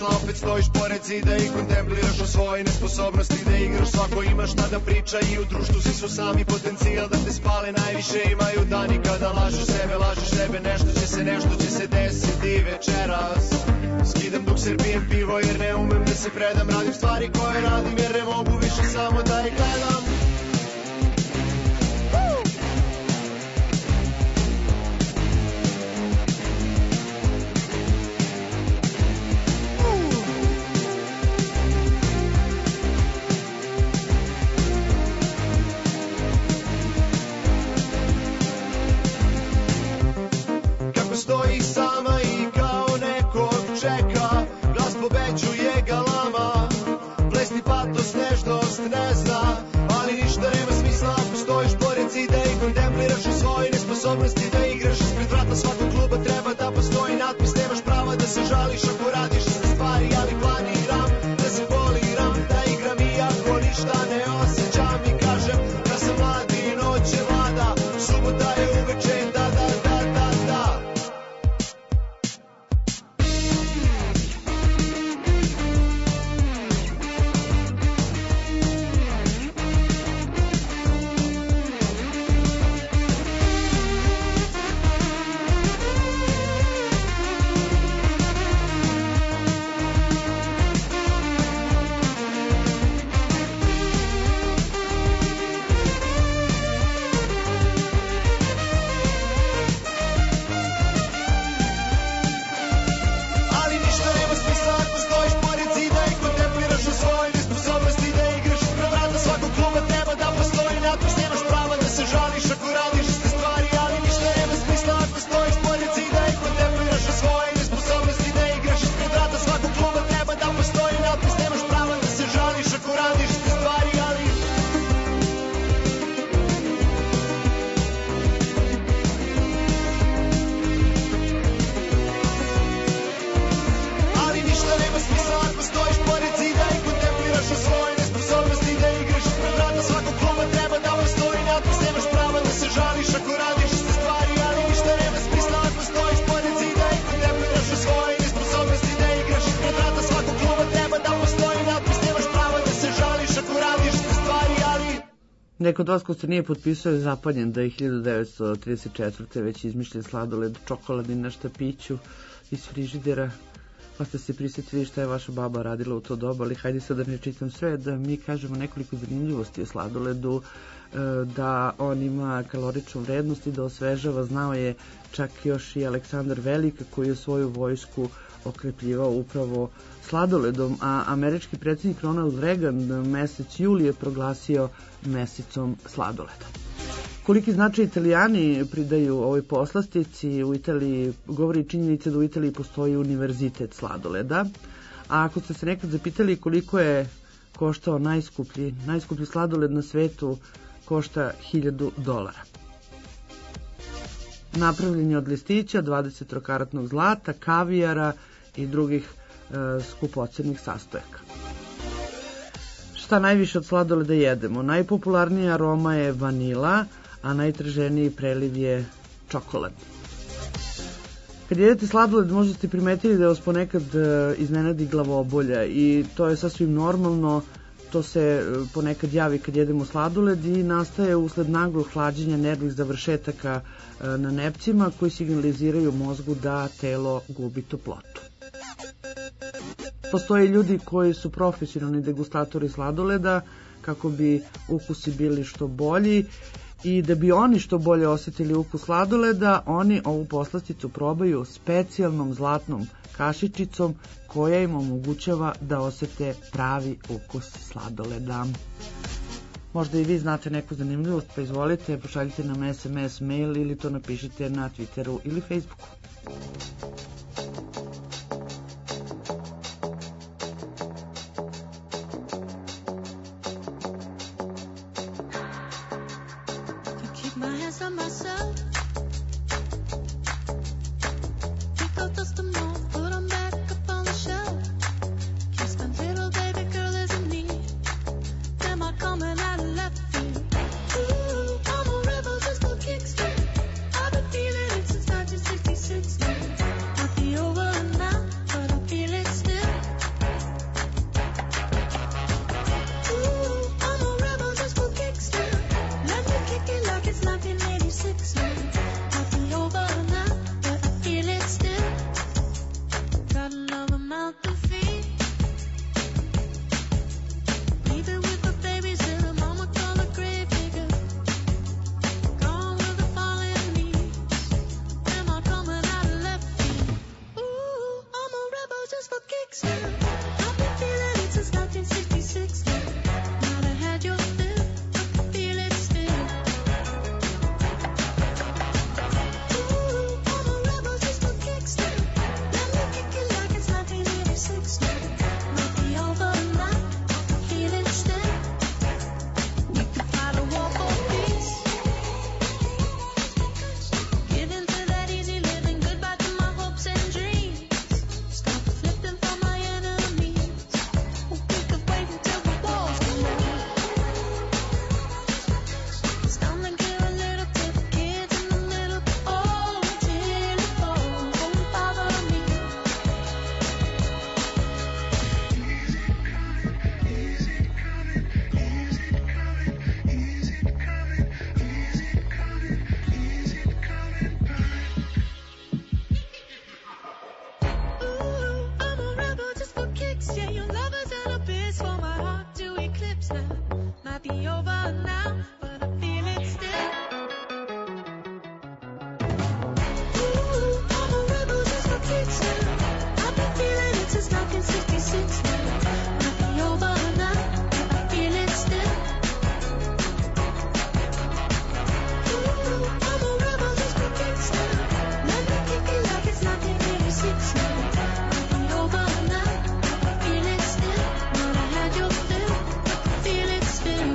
smisla, opet stojiš pored zida i kontempliraš o svoje nesposobnosti da igraš, svako ima šta da priča i u društvu svi su sami potencijal da te spale, najviše imaju dani kada lažeš sebe, lažeš sebe, nešto će se, nešto će se desiti večeras. Skidam dok serbijem pivo jer ne umem da se predam, radim stvari koje radim jer ne mogu više samo da ih gledam. Stoji sama i kao nekog čeka, glas pobeđuje galama, plesni patos nežnost ne zna, ali ništa nema smisla ako stojiš pored zida i kontempliraš u svoje nesposobnosti da igraš. Ispred vrata svakog kluba treba da postoji natpis, nemaš prava da se žališ ako radiš iste stvari, ali planiram da se poliram, da igram iako ništa ne osjećam i kažem da sam mlad i noć je mlada, subota je uveče, da da da da da. Neko od vas ko se nije potpisao je zapanjen da je hiljadu devetsto trideset četvrte već izmišljen sladoled čokoladni na štapiću iz frižidera, pa ste se prisjetili šta je vaša baba radila u to doba, ali hajde sad da ne čitam sve, da mi kažemo nekoliko zanimljivosti o sladoledu, da on ima kaloričnu vrednost i da osvežava, znao je čak još i Aleksandar Veliki koji je svoju vojsku okrepljivao upravo sladoledom, a američki predsjednik Ronald Reagan mesec juli je proglasio mesecom sladoleda. Koliki značaj Italijani pridaju ovoj poslastici, u Italiji govori činjenica da u Italiji postoji univerzitet sladoleda, a ako ste se nekad zapitali koliko je koštao najskuplji, najskuplji sladoled na svetu, košta hiljadu dolara. Napravljen je od listića, dvadesetkaratnog zlata, kavijara i drugih e, skupocenih sastojaka. Šta najviše od sladoleda jedemo? Najpopularnija aroma je vanila, a najtraženiji preliv je čokolad. Kad jedete sladoled možda ste primetili da vas ponekad iznenadi glavobolja i to je sasvim normalno, to se ponekad javi kad jedemo sladoled i nastaje usled naglog hlađenja nervnih završetaka na nepcima koji signaliziraju mozgu da telo gubi toplotu. Postoje ljudi koji su profesionalni degustatori sladoleda kako bi ukusi bili što bolji i da bi oni što bolje osjetili ukus sladoleda, oni ovu poslasticu probaju specijalnom zlatnom kašičicom koja im omogućava da osjete pravi ukus sladoleda. Možda i vi znate neku zanimljivost, pa izvolite, pošaljite nam es em es, mail ili to napišite na Twitteru ili Facebooku. Still might be over now, but I feel it still. Ooh, I'm a rebel just for kicks now. I've been feeling it since nineteen sixty-six now. Might be over now, but I feel it still. Ooh, I'm a rebel just for kicks now. Let me kick it like it's nineteen eighty-six now. Might be over now, but I feel it still. Might have had your fill, feel it still.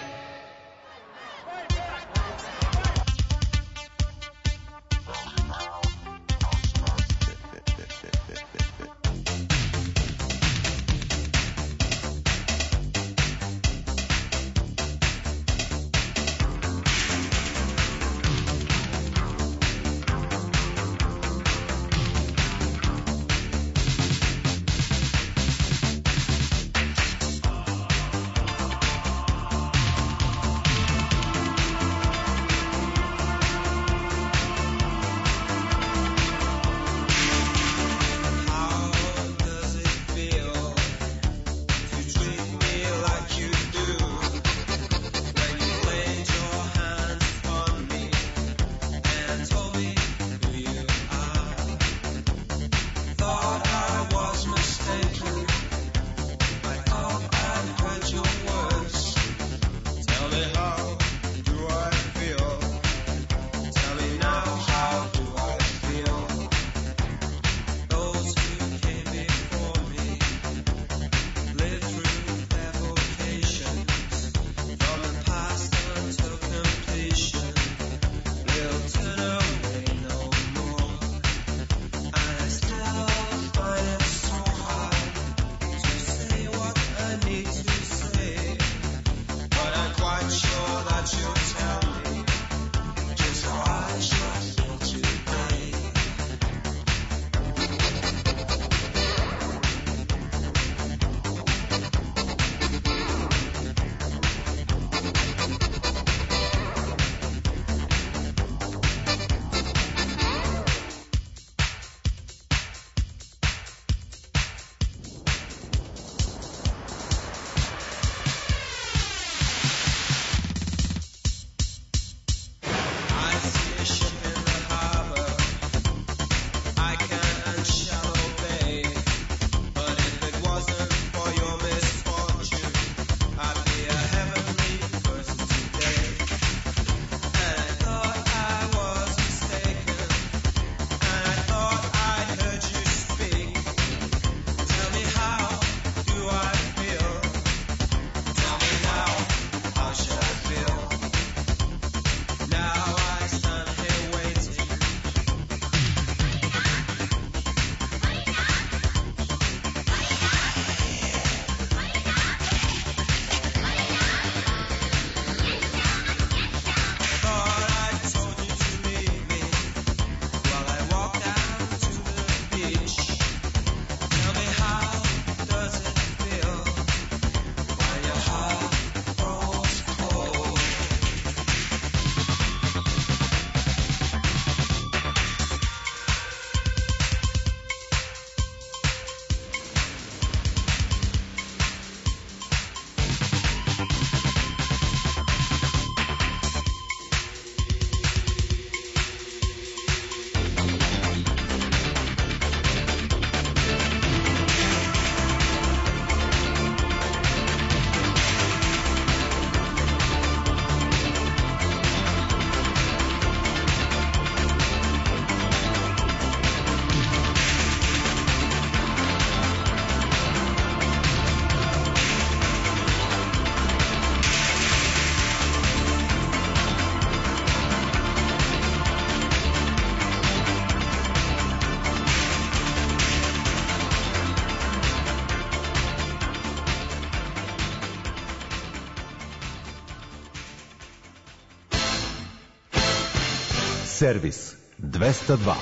Servis dvesta dva.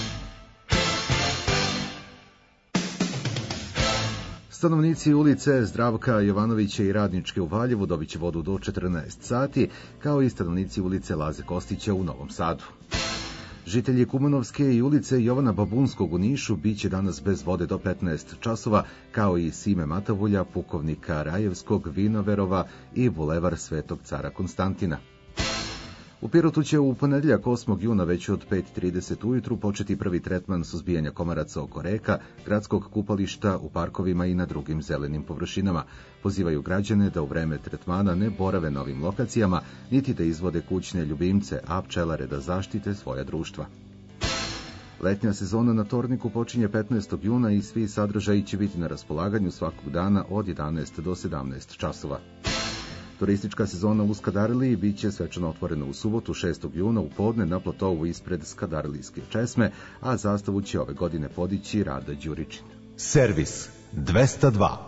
Stanovnici ulice Zdravka Jovanovića i Radničke u Valjevu dobit će vodu do četrnaest sati, kao i stanovnici ulice Laze Kostića u Novom Sadu. Žitelji Kumanovske i ulice Jovana Babunskog u Nišu bit će danas bez vode do petnaest časova, kao i Sime Matavulja, Pukovnika Rajevskog, Vinoverova i Bulevar Svetog cara Konstantina. U Pirotu će u ponedjeljak osmog juna već od pet trideset ujutru početi prvi tretman suzbijanja komaraca oko reka, gradskog kupališta, u parkovima i na drugim zelenim površinama. Pozivaju građane da u vreme tretmana ne borave na ovim lokacijama, niti da izvode kućne ljubimce, a pčelare da zaštite svoja društva. Letnja sezona na Torniku počinje petnaestog juna i svi sadržaji će biti na raspolaganju svakog dana od jedanaest do sedamnaest časova. Turistička sezona u Skadarliji bit će svečano otvorena u subotu šestog juna u podne na platovu ispred Skadarlijske česme, a zastavu će ove godine podići Rada Đuričin. Servis dvesta dva.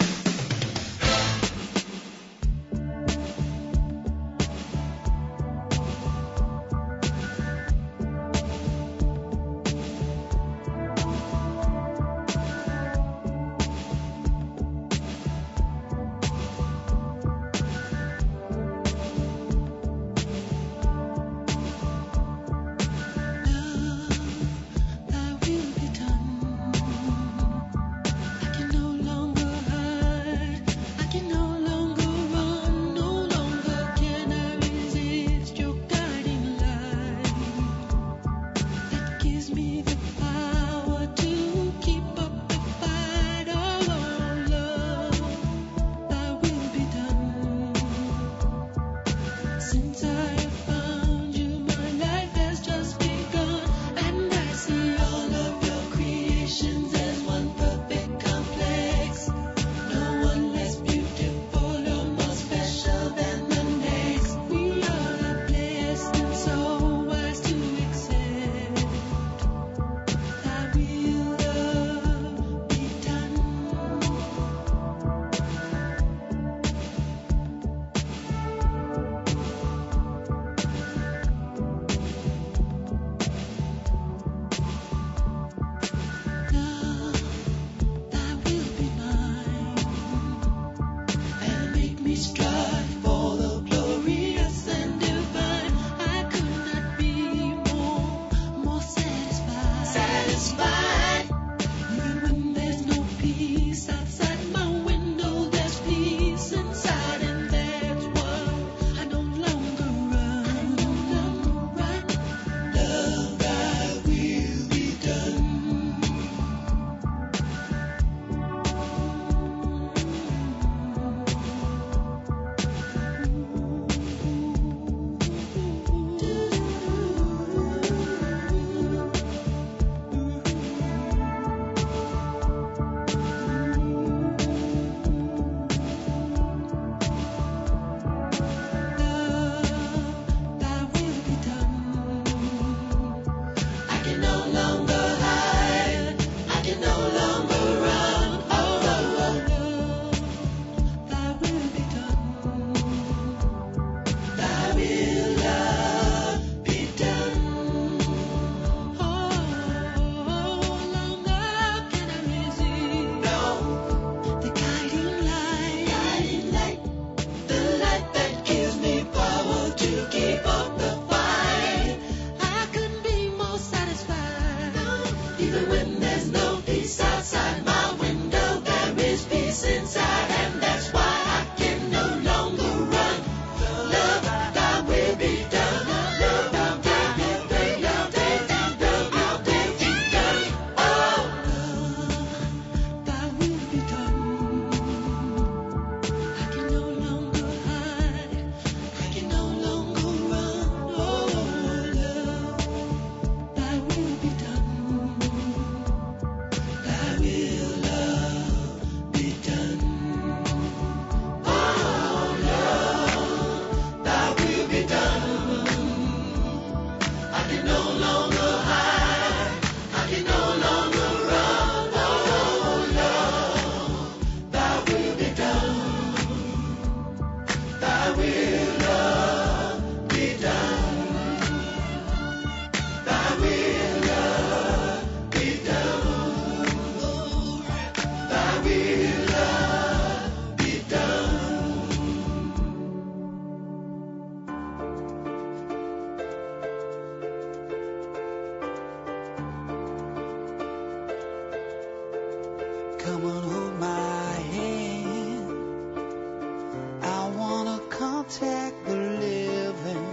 contact the living.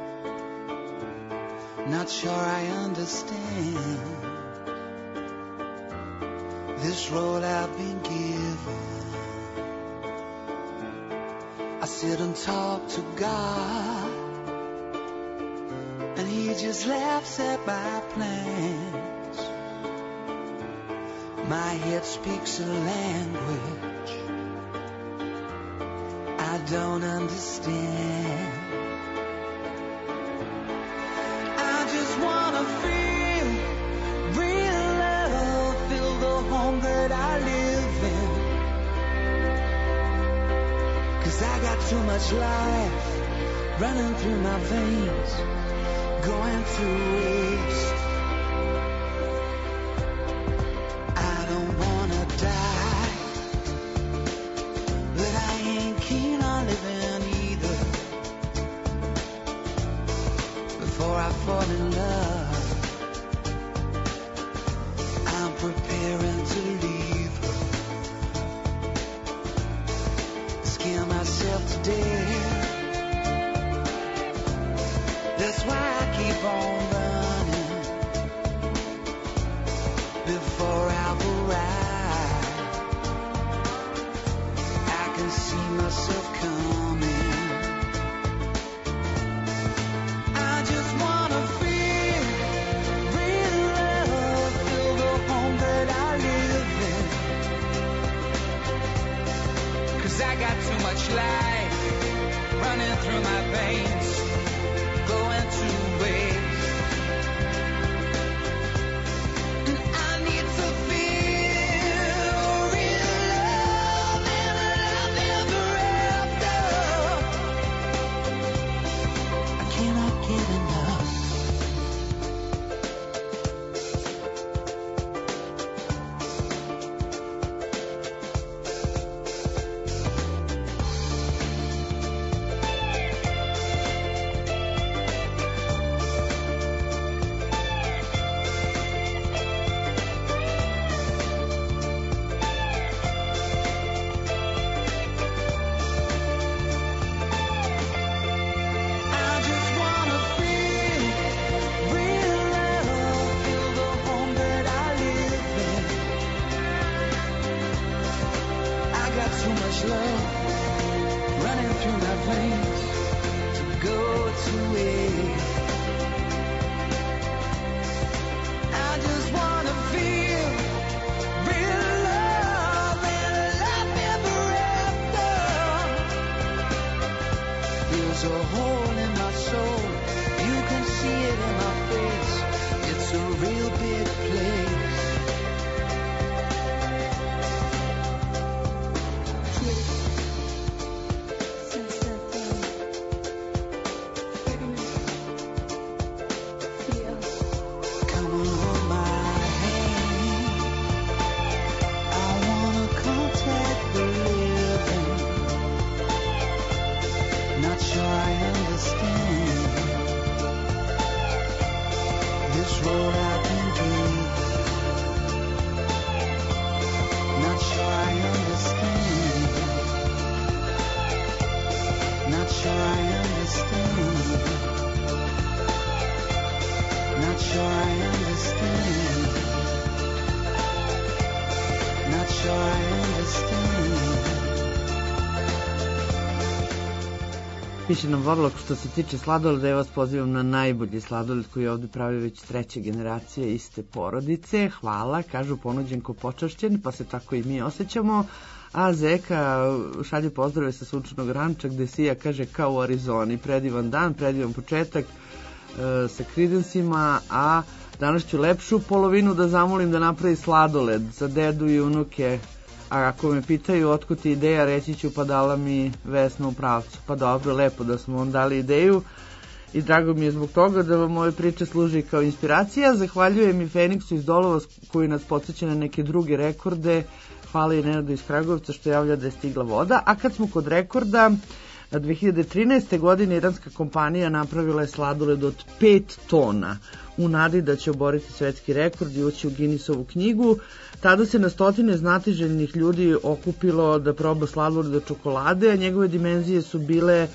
Not sure I understand this road I've been given. I sit and talk to God, and He just laughs at my plans. My head speaks a language I don't understand. I just wanna feel real love, feel the home that I live in. 'Cause I got too much life running through my veins, going to waste. I don't wanna die, but I ain't keen on living either. Before I fall in love, I'm preparing to leave her. Scare myself to death. That's why I keep on running before I've arrived. I can see myself coming. I just wanna feel real love, feel the home that I live in. 'Cause I got too much life running through my veins, going to waste. And I need to feel real love and love ever after. I cannot get enough. I just wanna feel real love, feel the home that I live in. I got too much love running through my veins to go to waste. I just wanna feel real love and love ever after. There's a hole in my soul, you can see it in my face. It's a real big place. Come on, hold my hand. I wanna contact the living. Not sure I understand this road I've been given. Not sure I understand. Not sure I understand. Not sure I understand. Not sure I understand. Piše nam Vorlok, što se tiče sladoleda, ja vas pozivam na najbolji sladoled koji ovde pravi već treće generacije iste porodice. Hvala, kažu ponuđen ko počašćen, pa se tako i mi osjećamo. A Zeka šalje pozdrave sa sunčanog ranča gde Sija kaže kao u Arizoni. Predivan dan, predivan početak e, sa Creedensima, a danas ću lepšu polovinu da zamolim da napravi sladoled za dedu i unuke. A ako me pitaju otkud ti ideja, reći ću pa dala mi Vesna u pravcu. Pa dobro, lepo da smo vam dali ideju i drago mi je zbog toga da vam ove priče služi kao inspiracija. Zahvaljujem i Feniksu iz Dolova koji nas podsjeća na neke druge rekorde. Hvala i Nenadu iz Kragovca što javlja da je stigla voda. A kad smo kod rekorda, dve hiljade trinaeste. godine iranska kompanija napravila je sladoled od pet tona u nadi da će oboriti svetski rekord i ući u Guinnessovu knjigu. Tada se na stotine znatiželjnih ljudi okupilo da proba sladoled od čokolade, a njegove dimenzije su bile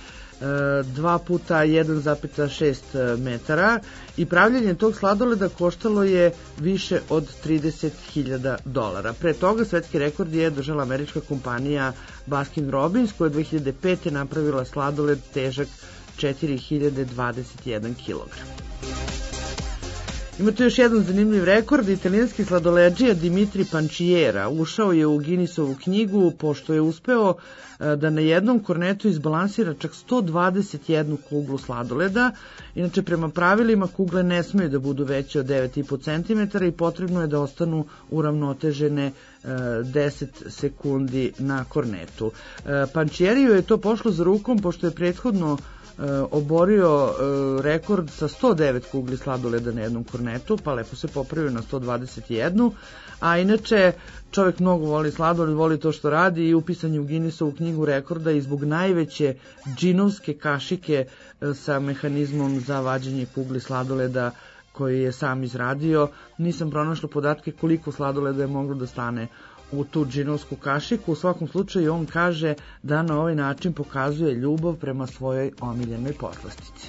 dva puta jedan zarez šest metara i pravljenje tog sladoleda koštalo je više od trideset hiljada dolara. Pre toga svetski rekord je držala američka kompanija Baskin Robbins koja je dve hiljade pete. napravila sladoled težak četiri hiljade dvadeset jedan kilogram. Ima tu još jedan zanimljiv rekord. Italijanski sladoledžija Dimitri Panciera ušao je u Guinnessovu knjigu pošto je uspeo da na jednom kornetu izbalansira čak sto dvadeset jednu kuglu sladoleda. Inače, prema pravilima kugle ne smeju da budu veće od devet i po centimetara i potrebno je da ostanu uravnotežene deset sekundi na kornetu. Pancieriju je to pošlo za rukom pošto je prethodno oborio rekord sa sto devet kugli sladoleda na jednom kornetu, pa lepo se popravio na sto dvadeset jednu, a inače čovjek mnogo voli sladoled, voli to što radi i upisan je u Guinnessovu knjigu rekorda i zbog najveće džinovske kašike sa mehanizmom za vađenje kugli sladoleda koji je sam izradio. Nisam pronašla podatke koliko sladoleda je moglo da stane u tu džinovsku kašiku. U svakom slučaju on kaže da na ovaj način pokazuje ljubav prema svojoj omiljenoj poslastici.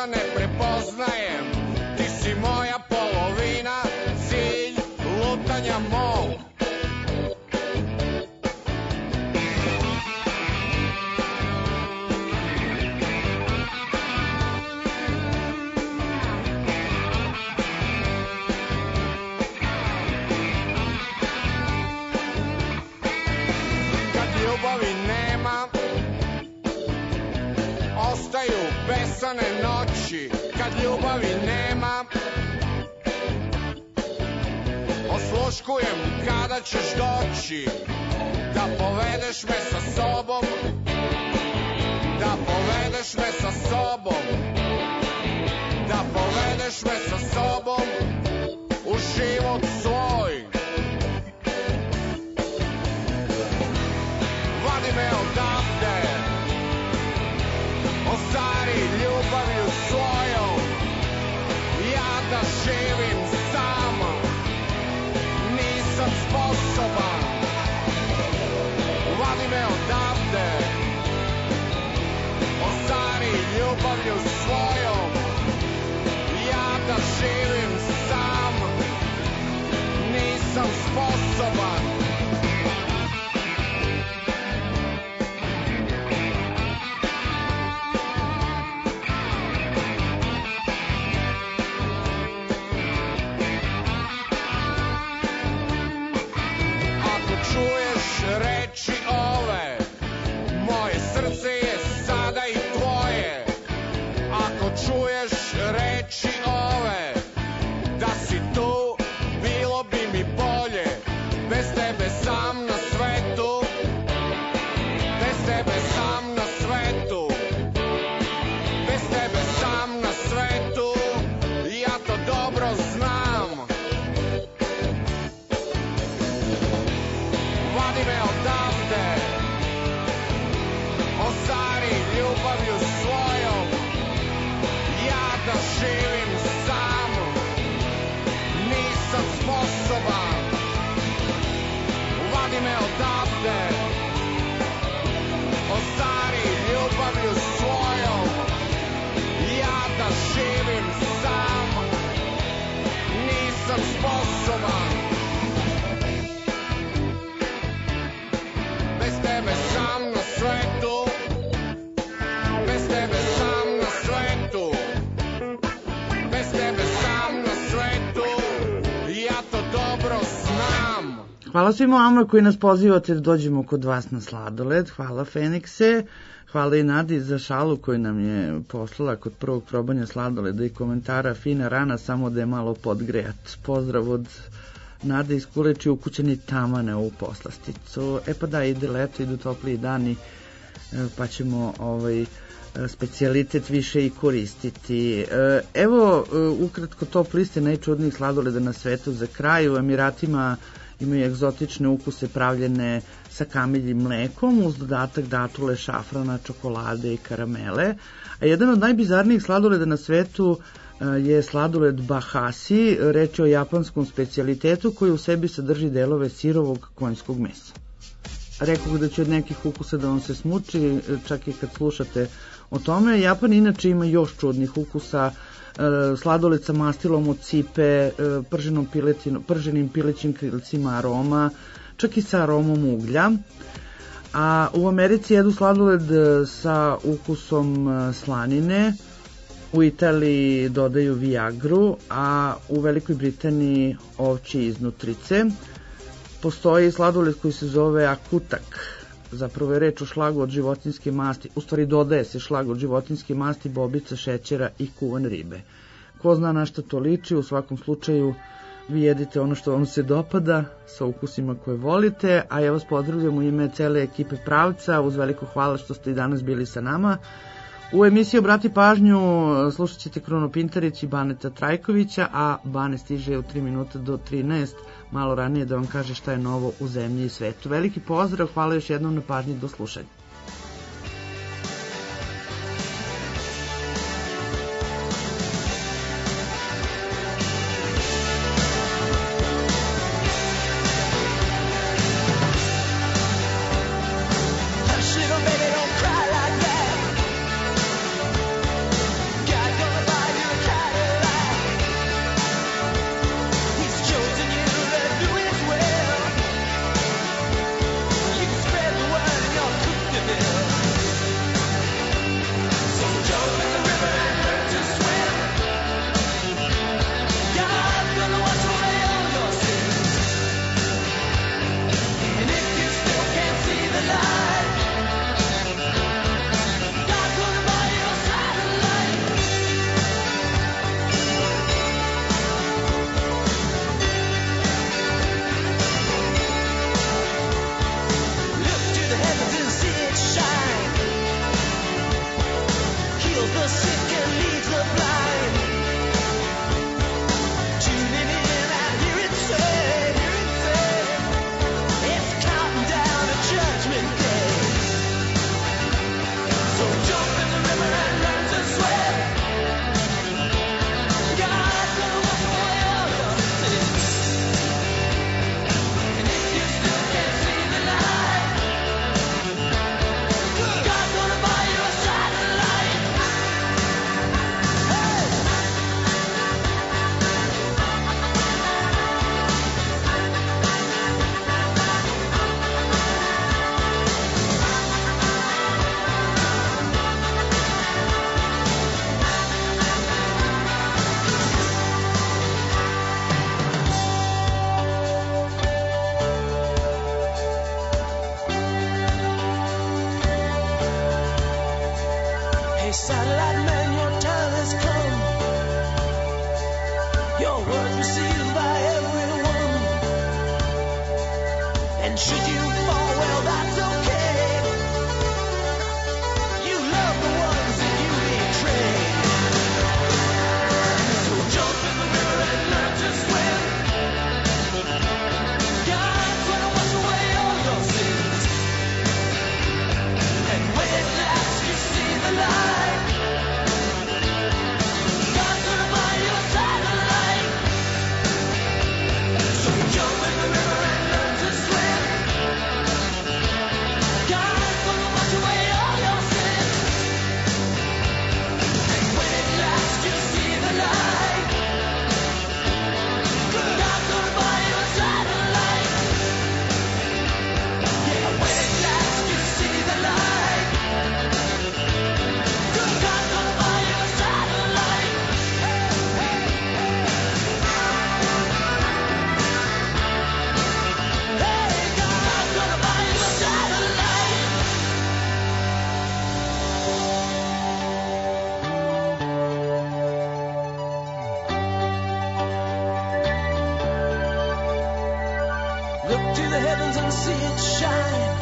ništa ne prepoznajem. Ti si moja polovina, cilj lutanja mog. Ljubavi nema, ostaju besane noći. Kad ljubavi nema, osluškujem kada ćeš doći. Da povedeš me sa sobom, da povedeš me sa sobom, da povedeš me sa sobom u život svoj. Vadi me odavde, ostari ljubavlju svojom. Ja da živim sam, nisam sposoban. Vadi me odavde, ostari ljubavlju svojom. Ja da živim sam, nisam sposoban. Reči ove, moje srce je sada i tvoje. Ako čuješ reči ove, da si tu, bilo bi mi bolje. Bez tebe sam na svetu, bez tebe sam na svetu, bez tebe sam na svetu, ja to dobro znam. Vadi me odavde, ostari ljubavlju svojom. Ja da živim sam, nisam sposoban. Vadi me odavde, ostari ljubavlju svojom. Ja da živim sam, nisam sposoban. Bez tebe sam na svetu, bez tebe sam na svetu, bez tebe sam na svetu, ja to dobro znam. Hvala svima vama koji nas pozivate da dođemo kod vas na sladoled. Hvala Fenikse, hvala i Nadi za šalu koju nam je poslala kod prvog probanja sladoleda i komentara fina rana, samo da je malo podgrejat. Pozdrav od Nade iz Kuleči, ukućeni tamane ovu poslasticu. E pa da, ide leto, idu topliji dani, pa ćemo ovaj specijalitet više i koristiti. Evo, ukratko top liste najčudnijih sladoleda na svetu za kraj. U Emiratima imaju egzotične ukuse pravljene sa kamiljim mlekom uz dodatak datule, šafrana, čokolade i karamele. A jedan od najbizarnijih sladoleda na svetu je sladoled Bahasi, reč je o japanskom specijalitetu koji u sebi sadrži delove sirovog konjskog mesa. Rekao da će od nekih ukusa da vam se smuči, čak i kad slušate o tome. Japan inače ima još čudnih ukusa, sladoled sa mastilom od cipe, prženom piletino, prženim pilećim krilcima aroma, čak i sa aromom uglja. A u Americi jedu sladoled sa ukusom slanine, u Italiji dodaju viagru, a u Velikoj Britaniji ovčje iznutrice. Postoji sladoled koji se zove akutak, zapravo je reč o šlagu od životinjske masti, u stvari dodaje se šlag od životinjske masti, bobica, šećera i kuvan ribe. Ko zna na što to liči, u svakom slučaju vi jedite ono što vam se dopada sa ukusima koje volite, a ja vas pozdravljam u ime cele ekipe Pravca, uz veliko hvala što ste i danas bili sa nama. U emisiji Obrati pažnju slušat ćete Kruno Pintarić i Baneta Trajkovića, a Bane stiže u tri minuta do trinaest, malo ranije da vam kaže šta je novo u zemlji i svetu. Veliki pozdrav, hvala još jednom na pažnji, do slušanja. Hush, little baby, don't cry like that. God, don't Look to the heavens and see it shine.